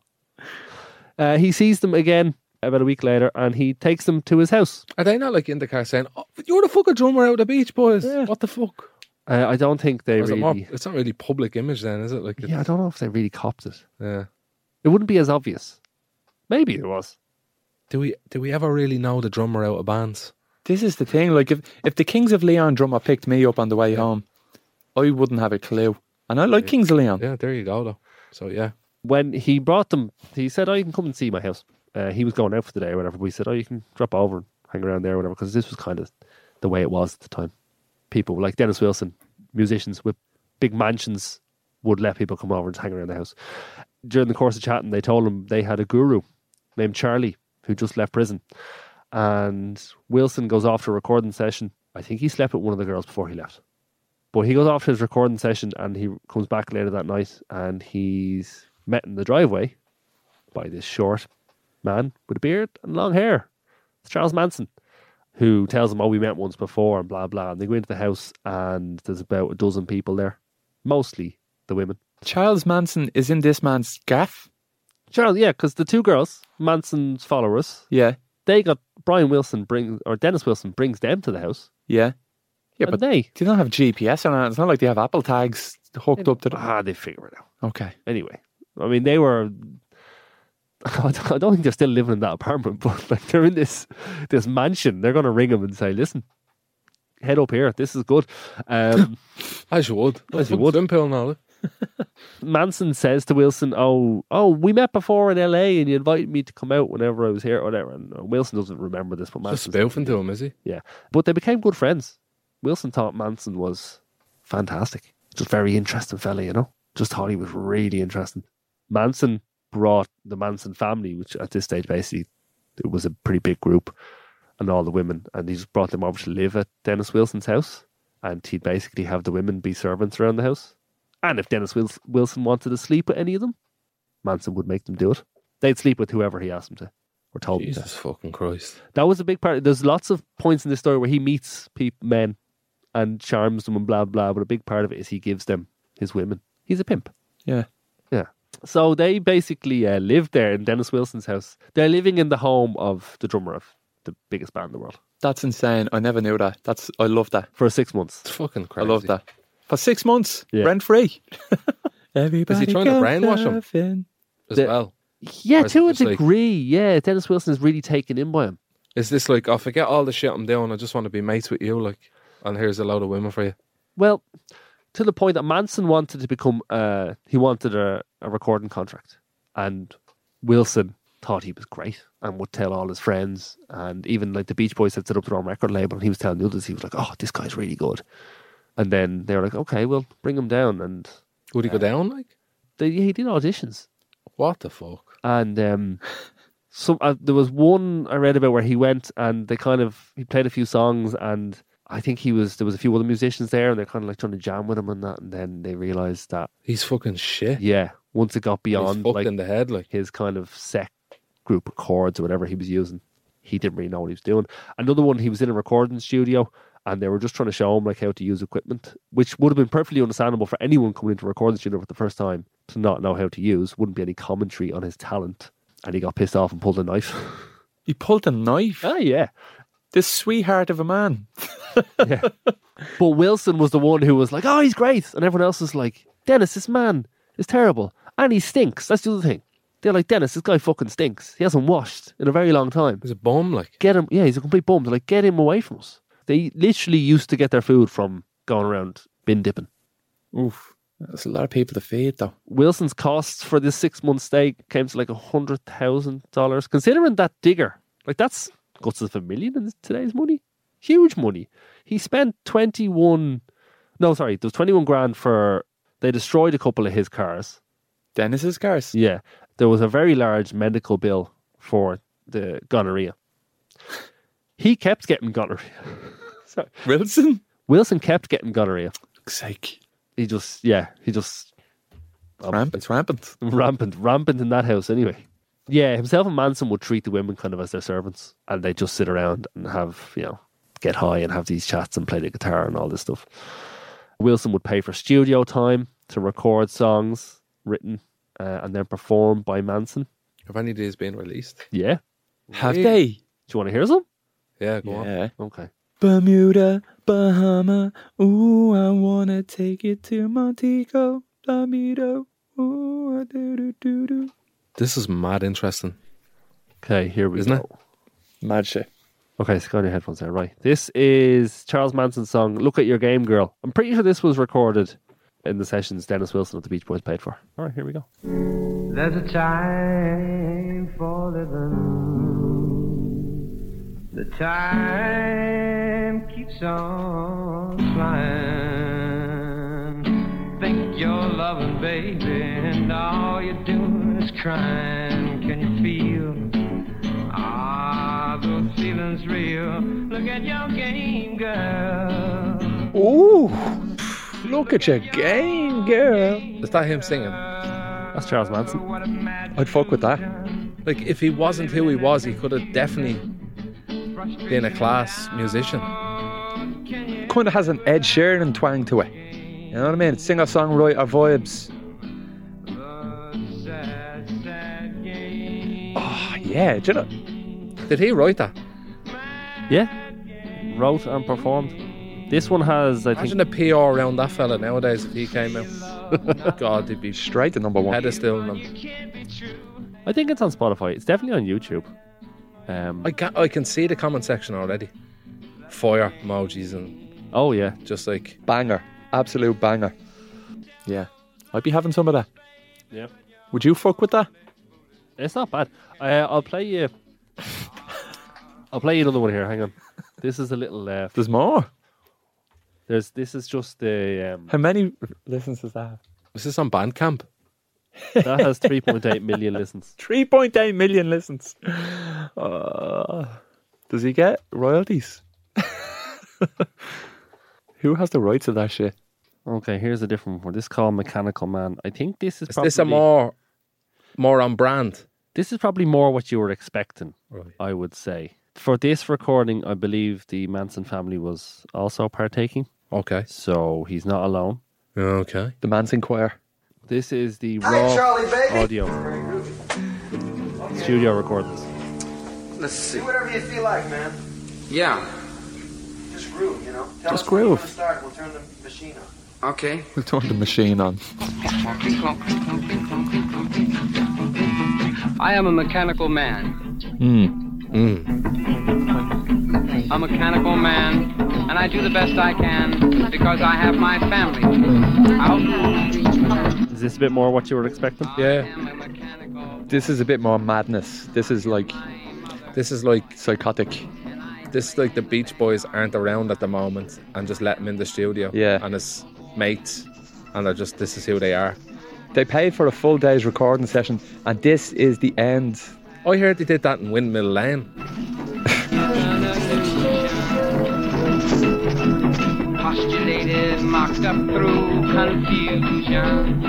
He sees them again about a week later, and he takes them to his house. Are they not like in the car saying, "Oh, you're the fucking drummer out of the Beach Boys"? Yeah. What the fuck? I don't think they Or is it more- really... it's not really public image then, is it? Like, Yeah, I don't know if they really copped it. yeah. It wouldn't be as obvious. Maybe it was. Do we ever really know the drummer out of bands? This is the thing. Like, if the Kings of Leon drummer picked me up on the way home, I wouldn't have a clue. And I like Kings of Leon. Yeah, there you go though. So yeah. When he brought them, he said, you can come and see my house. He was going out for the day or whatever, but he said, you can drop over and hang around there or whatever, because this was kind of the way it was at the time. People like Dennis Wilson, musicians with big mansions, would let people come over and hang around the house. During the course of chatting, they told him they had a guru named Charlie who just left prison. And Wilson goes off to a recording session. I think he slept with one of the girls before he left. But he goes off to his recording session and he comes back later that night and he's met in the driveway by this short man with a beard and long hair. It's Charles Manson, who tells him, we met once before and blah, blah. And they go into the house and there's about a dozen people there, mostly the women. Charles Manson is in this man's gaff? Charles, yeah, because the two girls, Manson's followers, Yeah. they got Dennis Wilson brings them to the house. Yeah. Yeah, And but they don't have GPS on it. It's not like they have Apple tags hooked up to them. they figure it out. Okay. Anyway, I mean, they were... I don't think they're still living in that apartment, but like they're in this mansion. They're going to ring him and say, listen, head up here. This is good. As you would. As you would. Swim pool and all that. Manson says to Wilson, we met before in LA and you invited me to come out whenever I was here or whatever. And Wilson doesn't remember this, but Just Manson... spoofing to him, is he? Yeah. But they became good friends. Wilson thought Manson was fantastic. Just very interesting fella, you know. Just thought he was really interesting. Manson brought the Manson family, which at this stage basically it was a pretty big group, and all the women, and he just brought them over to live at Dennis Wilson's house, and he'd basically have the women be servants around the house. And if Dennis Wilson wanted to sleep with any of them, Manson would make them do it. They'd sleep with whoever he asked them to, or told them to. Jesus fucking Christ. That was a big part. There's lots of points in this story where he meets men and charms them and blah, blah, but a big part of it is he gives them his women. He's a pimp. Yeah. Yeah. So they basically lived there in Dennis Wilson's house. They're living in the home of the drummer of the biggest band in the world. That's insane. I never knew that. I love that. For 6 months. It's fucking crazy. I love that. For 6 months, Yeah. rent free. Everybody Is he trying to go brainwash him? surfing. As well. Yeah, Or is to it a just like- degree. Yeah, Dennis Wilson is really taken in by him. Is this like, forget all the shit I'm doing, I just want to be mates with you, like, and here's a load of women for you. Well, to the point that Manson wanted to become, he wanted a recording contract. And Wilson thought he was great and would tell all his friends. And even like the Beach Boys had set up their own record label and he was telling the others, he was like, this guy's really good. And then they were like, okay, well, bring him down. And Would he go down, like? he did auditions. What the fuck? And there was one I read about where he went and he played a few songs and I think there was a few other musicians there and they're kind of like trying to jam with him and that. And then they realized that, He's fucking shit. yeah, once it got He's beyond fucked like in the head, like. his kind of set group of chords or whatever he was using, he didn't really know what he was doing. Another one, he was in a recording studio and they were just trying to show him like how to use equipment, which would have been perfectly understandable for anyone coming into a recording studio for the first time to not know how to use. Wouldn't be any commentary on his talent. And he got pissed off and pulled a knife. He pulled a knife. Ah, yeah. This sweetheart of a man. Yeah. But Wilson was the one who was like, he's great. And everyone else was like, Dennis, this man is terrible. And he stinks. That's the other thing. They're like, Dennis, this guy fucking stinks. He hasn't washed in a very long time. He's a bum, like. Get him. Yeah, he's a complete bum. They're like, get him away from us. They literally used to get their food from going around bin dipping. Oof. That's a lot of people to feed, though. Wilson's costs for this 6-month stay came to like $100,000. Considering that digger, like that's guts of $1 million in today's money. Huge money. He spent 21 grand for, they destroyed a couple of his cars. Dennis's cars? Yeah. There was a very large medical bill for the gonorrhea. He kept getting gonorrhea. Sorry. Wilson kept getting gonorrhea. Fuck's sake. He just It's rampant. Rampant in that house anyway. Yeah, himself and Manson would treat the women kind of as their servants, and they just sit around and have, get high and have these chats and play the guitar and all this stuff. Wilson would pay for studio time to record songs written and then performed by Manson. Have any of these been released? Yeah. Have they? Do you want to hear some? Yeah, go on. Okay. Bermuda, Bahama, ooh, I wanna take it to Montego, Bermuda, ooh, do. This is mad interesting. Okay, here we go. Isn't it? Mad shit. Okay, so go on your headphones there, right. This is Charles Manson's song, Look at Your Game, Girl. I'm pretty sure this was recorded in the sessions Dennis Wilson of the Beach Boys paid for. All right, here we go. There's a time for living. The time keeps on flying. Think you're loving, baby, and all you're doing is crying. Can you feel? Those feelings real. Look at your game, girl. Ooh, look at your game, girl. Is that him singing? That's Charles Manson. I'd fuck with that. Like, if he wasn't who he was, he could have definitely been a class musician. Kind of has an Ed Sheeran twang to it. You know what I mean? Singer-songwriter vibes. Oh, yeah, do you know? Did he write that? Yeah. Wrote and performed. This one has, Imagine the PR around that fella nowadays if he came out. God, he'd be straight to number one. Pedestaling them. I think it's on Spotify. It's definitely on YouTube. I can see the comment section already. Fire emojis and oh yeah, just like banger, absolute banger. Yeah, I'd be having some of that. Yeah. Would you fuck with that? It's not bad. I'll play you. I'll play you another one here. Hang on. This is a little. There's more. This is just the. How many listens does that have? Is this on Bandcamp? That has 3.8 million listens. 3.8 million listens. Does he get royalties? Who has the rights to that shit? Okay, here's a different one. This is called Mechanical Man. I think this is probably... this a more on brand? This is probably more what you were expecting, right. I would say. For this recording, I believe the Manson family was also partaking. Okay. So he's not alone. Okay. The Manson Choir. This is the raw audio. Studio recordings. Let's see. Do whatever you feel like, man. Yeah. Just groove, you know? Tell Just groove. We'll start. We'll turn the machine on. Okay. We'll turn the machine on. I am a mechanical man. A mechanical man, and I do the best I can because I have my family. Is this a bit more what you were expecting? Yeah. This is a bit more madness. This is like psychotic. This is like the Beach Boys aren't around at the moment and just let him in the studio. Yeah. And his mates, and they're just, this is who they are. They paid for a full day's recording session, and this is the end. I heard they did that in Windmill Lane. Postulated, mocked up through confusion.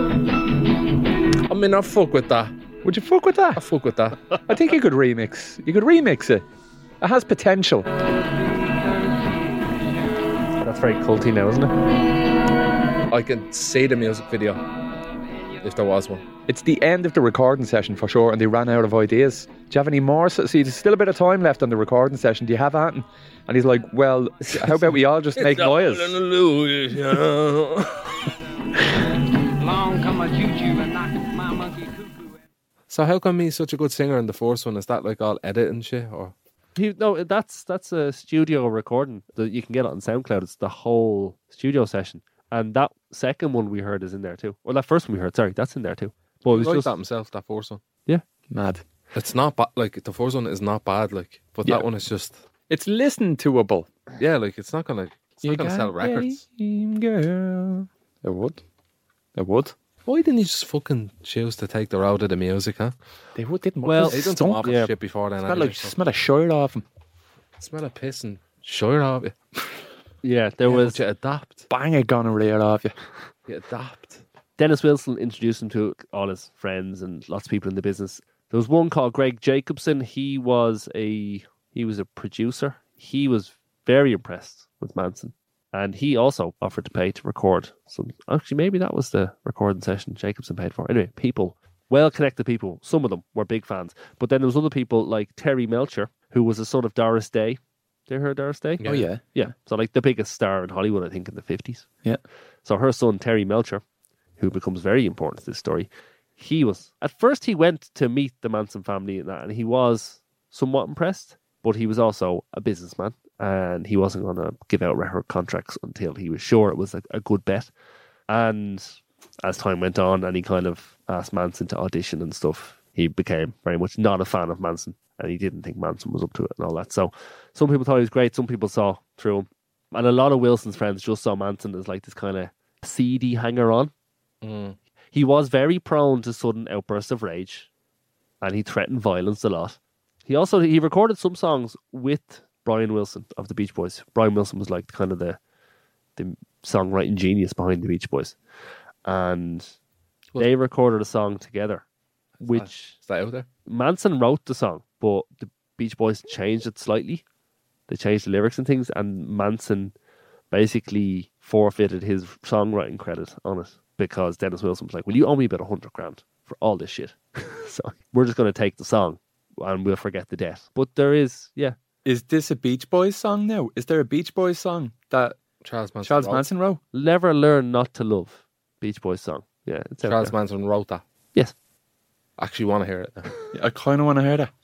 I mean, I fuck with that. Would you fuck with that? I fuck with that. I think you could remix. You could remix it. It has potential. That's very culty now, isn't it? I can see the music video if there was one. It's the end of the recording session for sure, and they ran out of ideas. Do you have any more? See, there's still a bit of time left on the recording session. Do you have that? And he's like, well, how about we all just make noise? Long come a choo-choo and knock my monkey cuckoo. So how come he's such a good singer in the first one? Is that like all edit and shit? Or No, that's a studio recording that you can get it on SoundCloud. It's the whole studio session, and that second one we heard is in there too. Well, that first one we heard, sorry, that's in there too. But it was He liked just that himself, that first one. yeah, Mad. It's not bad. Like, the first one is not bad, like, but Yeah. that one is just, It's listen toable. yeah, like, it's not gonna sell records. Girl. It would. It would. Why didn't he just fucking choose to take the road of the music, huh? They would, didn't. Well, He done some stunk. awful yeah. shit before then. Smell anyway, like so- smell a shirt off him. smell of piss and sure of you. yeah. There was But you adapt. Bang a gonorrhea off you. You adapt. Dennis Wilson introduced him to all his friends and lots of people in the business. There was one called Greg Jacobson. He was a producer. He was very impressed with Manson, and he also offered to pay to record some. Actually, maybe that was the recording session Jacobson paid for. Anyway, well-connected people. Some of them were big fans, but then there was other people like Terry Melcher, who was a son of Doris Day. Did you hear of Doris Day? Oh yeah. Yeah. So like the biggest star in Hollywood, I think, in the 50s. Yeah. So her son, Terry Melcher, who becomes very important to this story, at first he went to meet the Manson family and that, and he was somewhat impressed, but he was also a businessman and he wasn't going to give out record contracts until he was sure it was a good bet. And as time went on and he kind of asked Manson to audition and stuff, he became very much not a fan of Manson and he didn't think Manson was up to it and all that. So some people thought he was great, some people saw through him. And a lot of Wilson's friends just saw Manson as like this kind of seedy hanger-on. He was very prone to sudden outbursts of rage, and he threatened violence a lot. He recorded some songs with Brian Wilson of the Beach Boys. Brian Wilson was like kind of the songwriting genius behind the Beach Boys, and they recorded a song together. Is that out there? Manson wrote the song, but the Beach Boys changed it slightly. They changed the lyrics and things, and Manson basically forfeited his songwriting credit on it because Dennis Wilson was like, "Well, you owe me about $100,000 for all this shit, so we're just going to take the song and we'll forget the debt." But there is, yeah. Is this a Beach Boys song now? Is there a Beach Boys song that Charles Manson wrote? Never Learn Not to Love, Beach Boys song. Yeah, it's out Charles there. Manson wrote that. Yes. Actually want to hear it now. Yeah, I kind of want to hear that.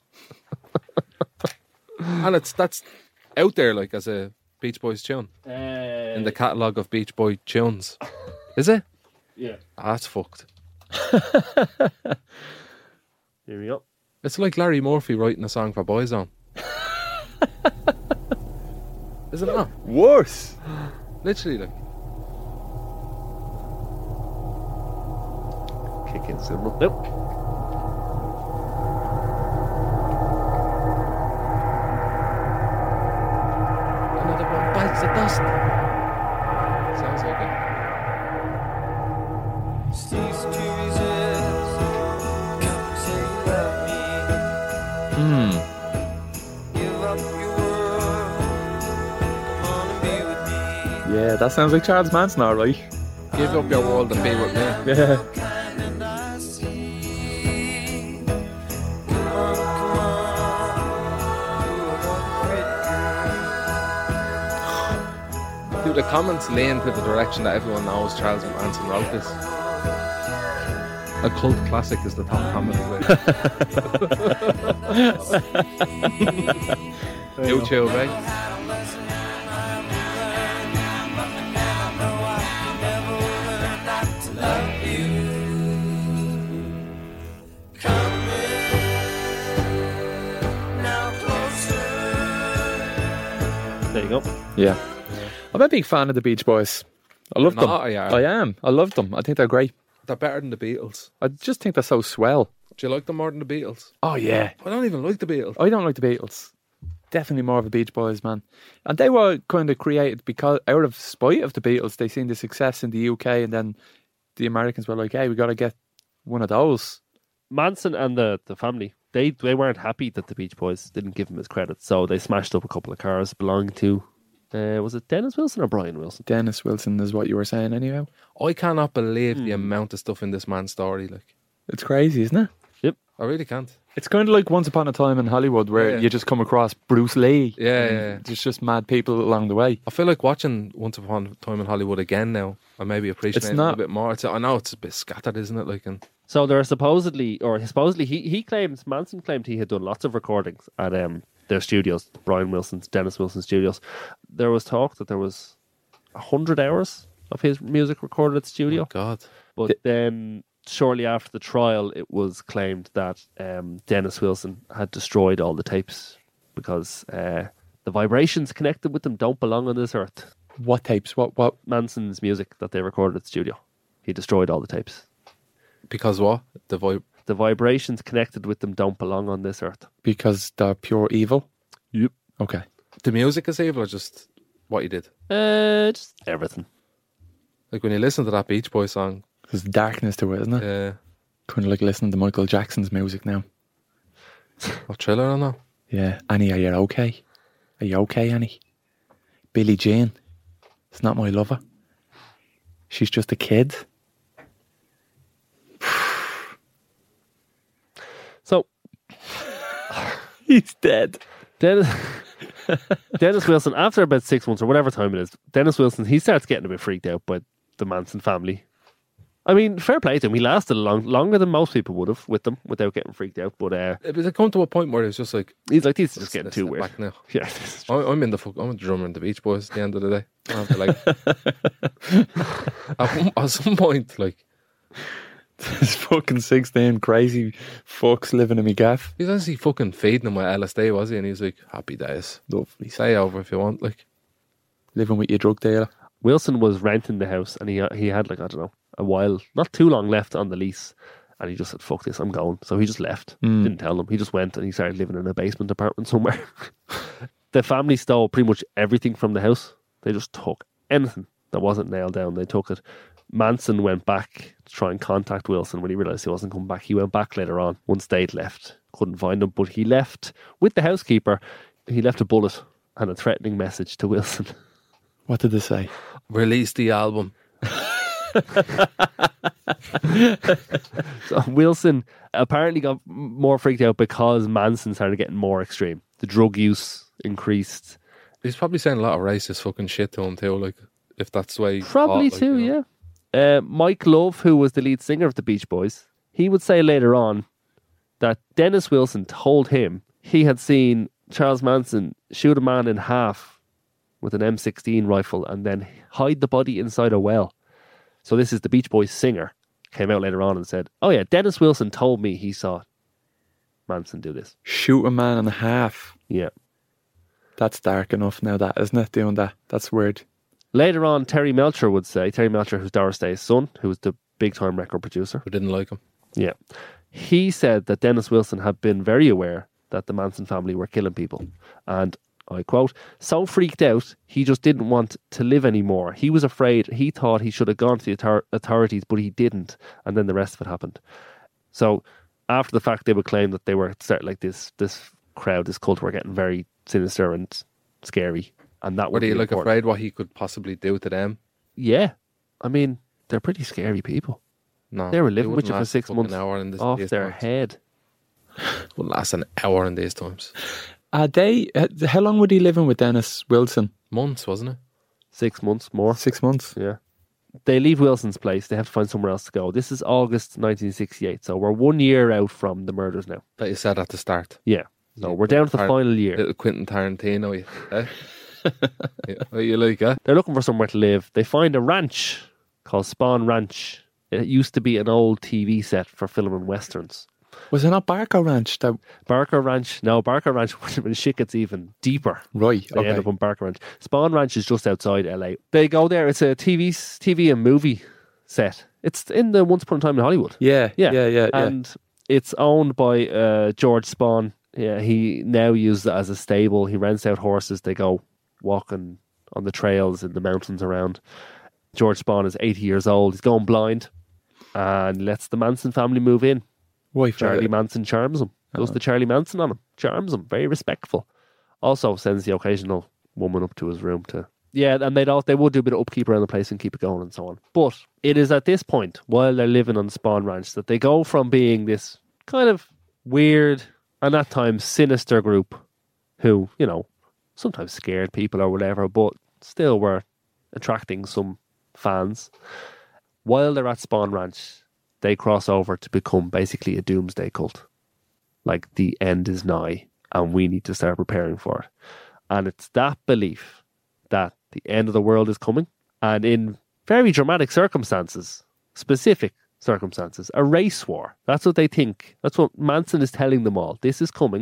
And that's out there like as a Beach Boys tune in the catalogue of Beach Boy tunes. Is it? Yeah. That's fucked. Here we go. It's like Larry Murphy writing a song for Boyzone. Isn't it not? Worse. Literally, like. Kick in symbol. Nope. Another one bites the dust. Sounds like it. Yeah, that sounds like Charles Manson, all right. Give up your world and be with me. Yeah. Do the comments lean to the direction that everyone knows Charles Manson wrote this? A cult classic is the top comment. YouTube, eh? There you go. Yeah. I'm a big fan of the Beach Boys. I love them. I am. I love them. I think they're great. They're better than the Beatles. I just think they're so swell. Do you like them more than the Beatles? Oh, yeah. I don't even like the Beatles. I don't like the Beatles. Definitely more of a Beach Boys, man. And they were kind of created because, out of spite of the Beatles, they seen the success in the UK, and then the Americans were like, hey, we got to get one of those. Manson and the family, they weren't happy that the Beach Boys didn't give him his credit, so they smashed up a couple of cars belonging to, was it Dennis Wilson or Brian Wilson? Dennis Wilson is what you were saying, anyhow. I cannot believe the amount of stuff in this man's story. Like, it's crazy, isn't it? Yep. I really can't. It's kind of like Once Upon a Time in Hollywood, where you just come across Bruce Lee. Yeah. There's just mad people along the way. I feel like watching Once Upon a Time in Hollywood again now. I maybe appreciate it a little bit more. I know it's a bit scattered, isn't it? Like, So there are supposedly he claims, Manson claimed he had done lots of recordings at their studios, Brian Wilson's, Dennis Wilson Studios. There was talk that there was 100 hours of his music recorded at the studio. God. But then shortly after the trial, it was claimed that Dennis Wilson had destroyed all the tapes because the vibrations connected with them don't belong on this earth. What tapes? What? Manson's music that they recorded at the studio. He destroyed all the tapes. Because what? The vibrations connected with them don't belong on this earth. Because they're pure evil? Yep. Okay. The music is evil or just what you did? Just everything. Like when you listen to that Beach Boy song. There's darkness to it, isn't it? Yeah. Kind of like listening to Michael Jackson's music now. What Thriller on that? Yeah. Annie, are you okay? Are you okay, Annie? Billie Jean. It's not my lover. She's just a kid. So he's dead. Dennis Wilson, after about 6 months or whatever time it is, Dennis Wilson, he starts getting a bit freaked out by the Manson family. I mean, fair play to him. He lasted longer than most people would have with them without getting freaked out. But it was come to a point where it's just like he's like, this is just getting too weird. Back now. Yeah, I'm a drummer in the Beach Boys at the end of the day. At some point, like there's fucking 16 crazy fucks living in me gaff. He's actually fucking feeding him with LSD, was he? And he's like, happy days. Lovely. Stay over if you want, like living with your drug dealer. Wilson was renting the house, and he had like, I don't know, a while, not too long left on the lease, and he just said, fuck this, I'm going. So he just left. Didn't tell them. He just went and he started living in a basement apartment somewhere. The family stole pretty much everything from the house. They just took anything that wasn't nailed down. They took it. Manson went back to try and contact Wilson when he realised he wasn't coming back. He went back later on once they'd left. Couldn't find him, but he left with the housekeeper. He left a bullet and a threatening message to Wilson. What did they say? Release the album. So Wilson apparently got more freaked out because Manson started getting more extreme. The drug use increased. He's probably saying a lot of racist fucking shit to him too, like, if that's the way he probably thought, too, like, you know. yeah. Mike Love, who was the lead singer of the Beach Boys, he would say later on that Dennis Wilson told him he had seen Charles Manson shoot a man in half with an M16 rifle and then hide the body inside a well. So this is the Beach Boys singer, came out later on and said, oh yeah, Dennis Wilson told me he saw Manson do this. Shoot a man in half. Yeah. That's dark enough now, that, isn't it, doing that? That's weird. Later on, Terry Melcher would say, Terry Melcher, who's Doris Day's son, who was the big-time record producer. Who didn't like him. Yeah. He said that Dennis Wilson had been very aware that the Manson family were killing people. And I quote, so freaked out, he just didn't want to live anymore. He was afraid. He thought he should have gone to the authorities, but he didn't. And then the rest of it happened. So after the fact, they would claim that they were like this crowd, this cult were getting very sinister and scary. And that were they like important. afraid what he could possibly do to them? Yeah. I mean, they're pretty scary people. No. They were living with you for 6 months off their times. head. Wouldn't last an hour in these times. How long were they living with Dennis Wilson? Months, wasn't it? 6 months more. 6 months? Yeah. They leave Wilson's place. They have to find somewhere else to go. This is August 1968. So we're 1 year out from the murders now. That you said at the start. Yeah. So we're down to the final year. Little Quentin Tarantino. Yeah, what you like, eh? They're looking for somewhere to live. They find a ranch called Spawn Ranch. It used to be an old TV set for filming westerns. Was it not Barker Ranch? Barker Ranch? No, Barker Ranch, when shit gets even deeper. Right, They end up on Barker Ranch. Spawn Ranch is just outside LA. They go there. It's a TV and movie set. It's in the Once Upon a Time in Hollywood. Yeah. And it's owned by George Spawn. Yeah, he now uses it as a stable. He rents out horses. They go walking on the trails in the mountains around. George Spawn is 80 years old. He's going blind and lets the Manson family move in. Why? Charlie Manson charms him. Goes to Charlie Manson on him. Charms him. Very respectful. Also sends the occasional woman up to his room to... Yeah, and they would do a bit of upkeep around the place and keep it going and so on. But it is at this point, while they're living on Spawn Ranch, that they go from being this kind of weird and at times sinister group who, you know, sometimes scared people or whatever, but still were attracting some fans. While they're at Spawn Ranch, they cross over to become basically a doomsday cult. Like the end is nigh. and we need to start preparing for it. And it's that belief that the end of the world is coming, and in very dramatic circumstances, specific circumstances, a race war. That's what they think. That's what Manson is telling them all. This is coming,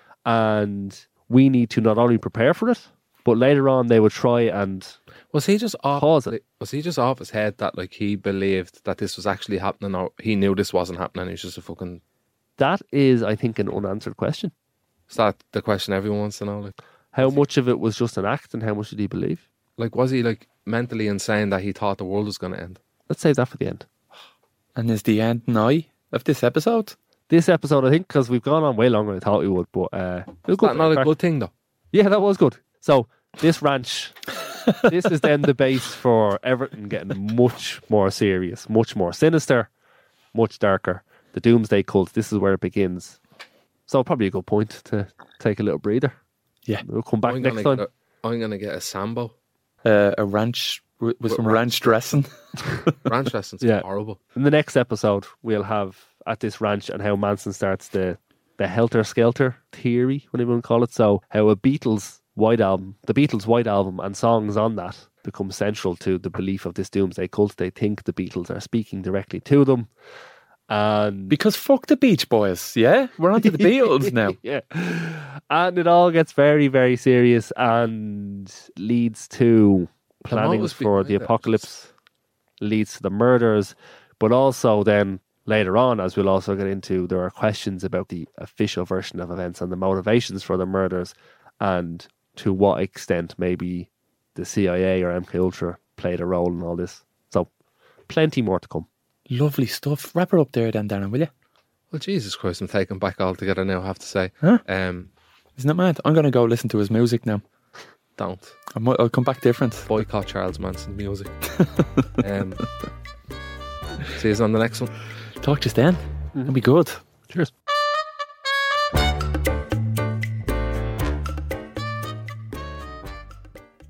and we need to not only prepare for it, but later on they would try and was he just off? Cause it. Was he just off his head that like he believed that this was actually happening, or he knew this wasn't happening? He was just a fucking. That is, I think, an unanswered question. Is that the question everyone wants to know? Like, how much of it was just an act, and how much did he believe? Like, was he like mentally insane that he thought the world was going to end? Let's save that for the end. And is the end now of this episode? This episode, I think, because we've gone on way longer than I thought we would, but it was good. That's not a good thing, though. Yeah, that was good. So this ranch, this is then the base for everything getting much more serious, much more sinister, much darker. The Doomsday Cult, this is where it begins. So probably a good point to take a little breather. Yeah. We'll come back next time. I'm going to get a Sambo. A ranch with some ranch dressing. Ranch dressing's horrible. In the next episode, we'll have at this ranch and how Manson starts the helter-skelter theory, whatever you want to call it. So how the Beatles' White Album and songs on that become central to the belief of this Doomsday Cult. They think the Beatles are speaking directly to them. And because fuck the Beach Boys, yeah? We're on to the Beatles now. Yeah. And it all gets very, very serious and leads to planning for the apocalypse, leads to the murders, but also then later on, as we'll also get into, there are questions about the official version of events and the motivations for the murders, and to what extent maybe the CIA or MKUltra played a role in all this. So plenty more to come. Lovely stuff. Wrap her up there then, Darren, will you? Well, Jesus Christ, I'm taken back altogether now, I have to say. Huh? Isn't that mad? I'm going to go listen to his music now. Don't. I'll come back different. Boycott Charles Manson music. See you on the next one. Talk to you then. It'll be good. Cheers.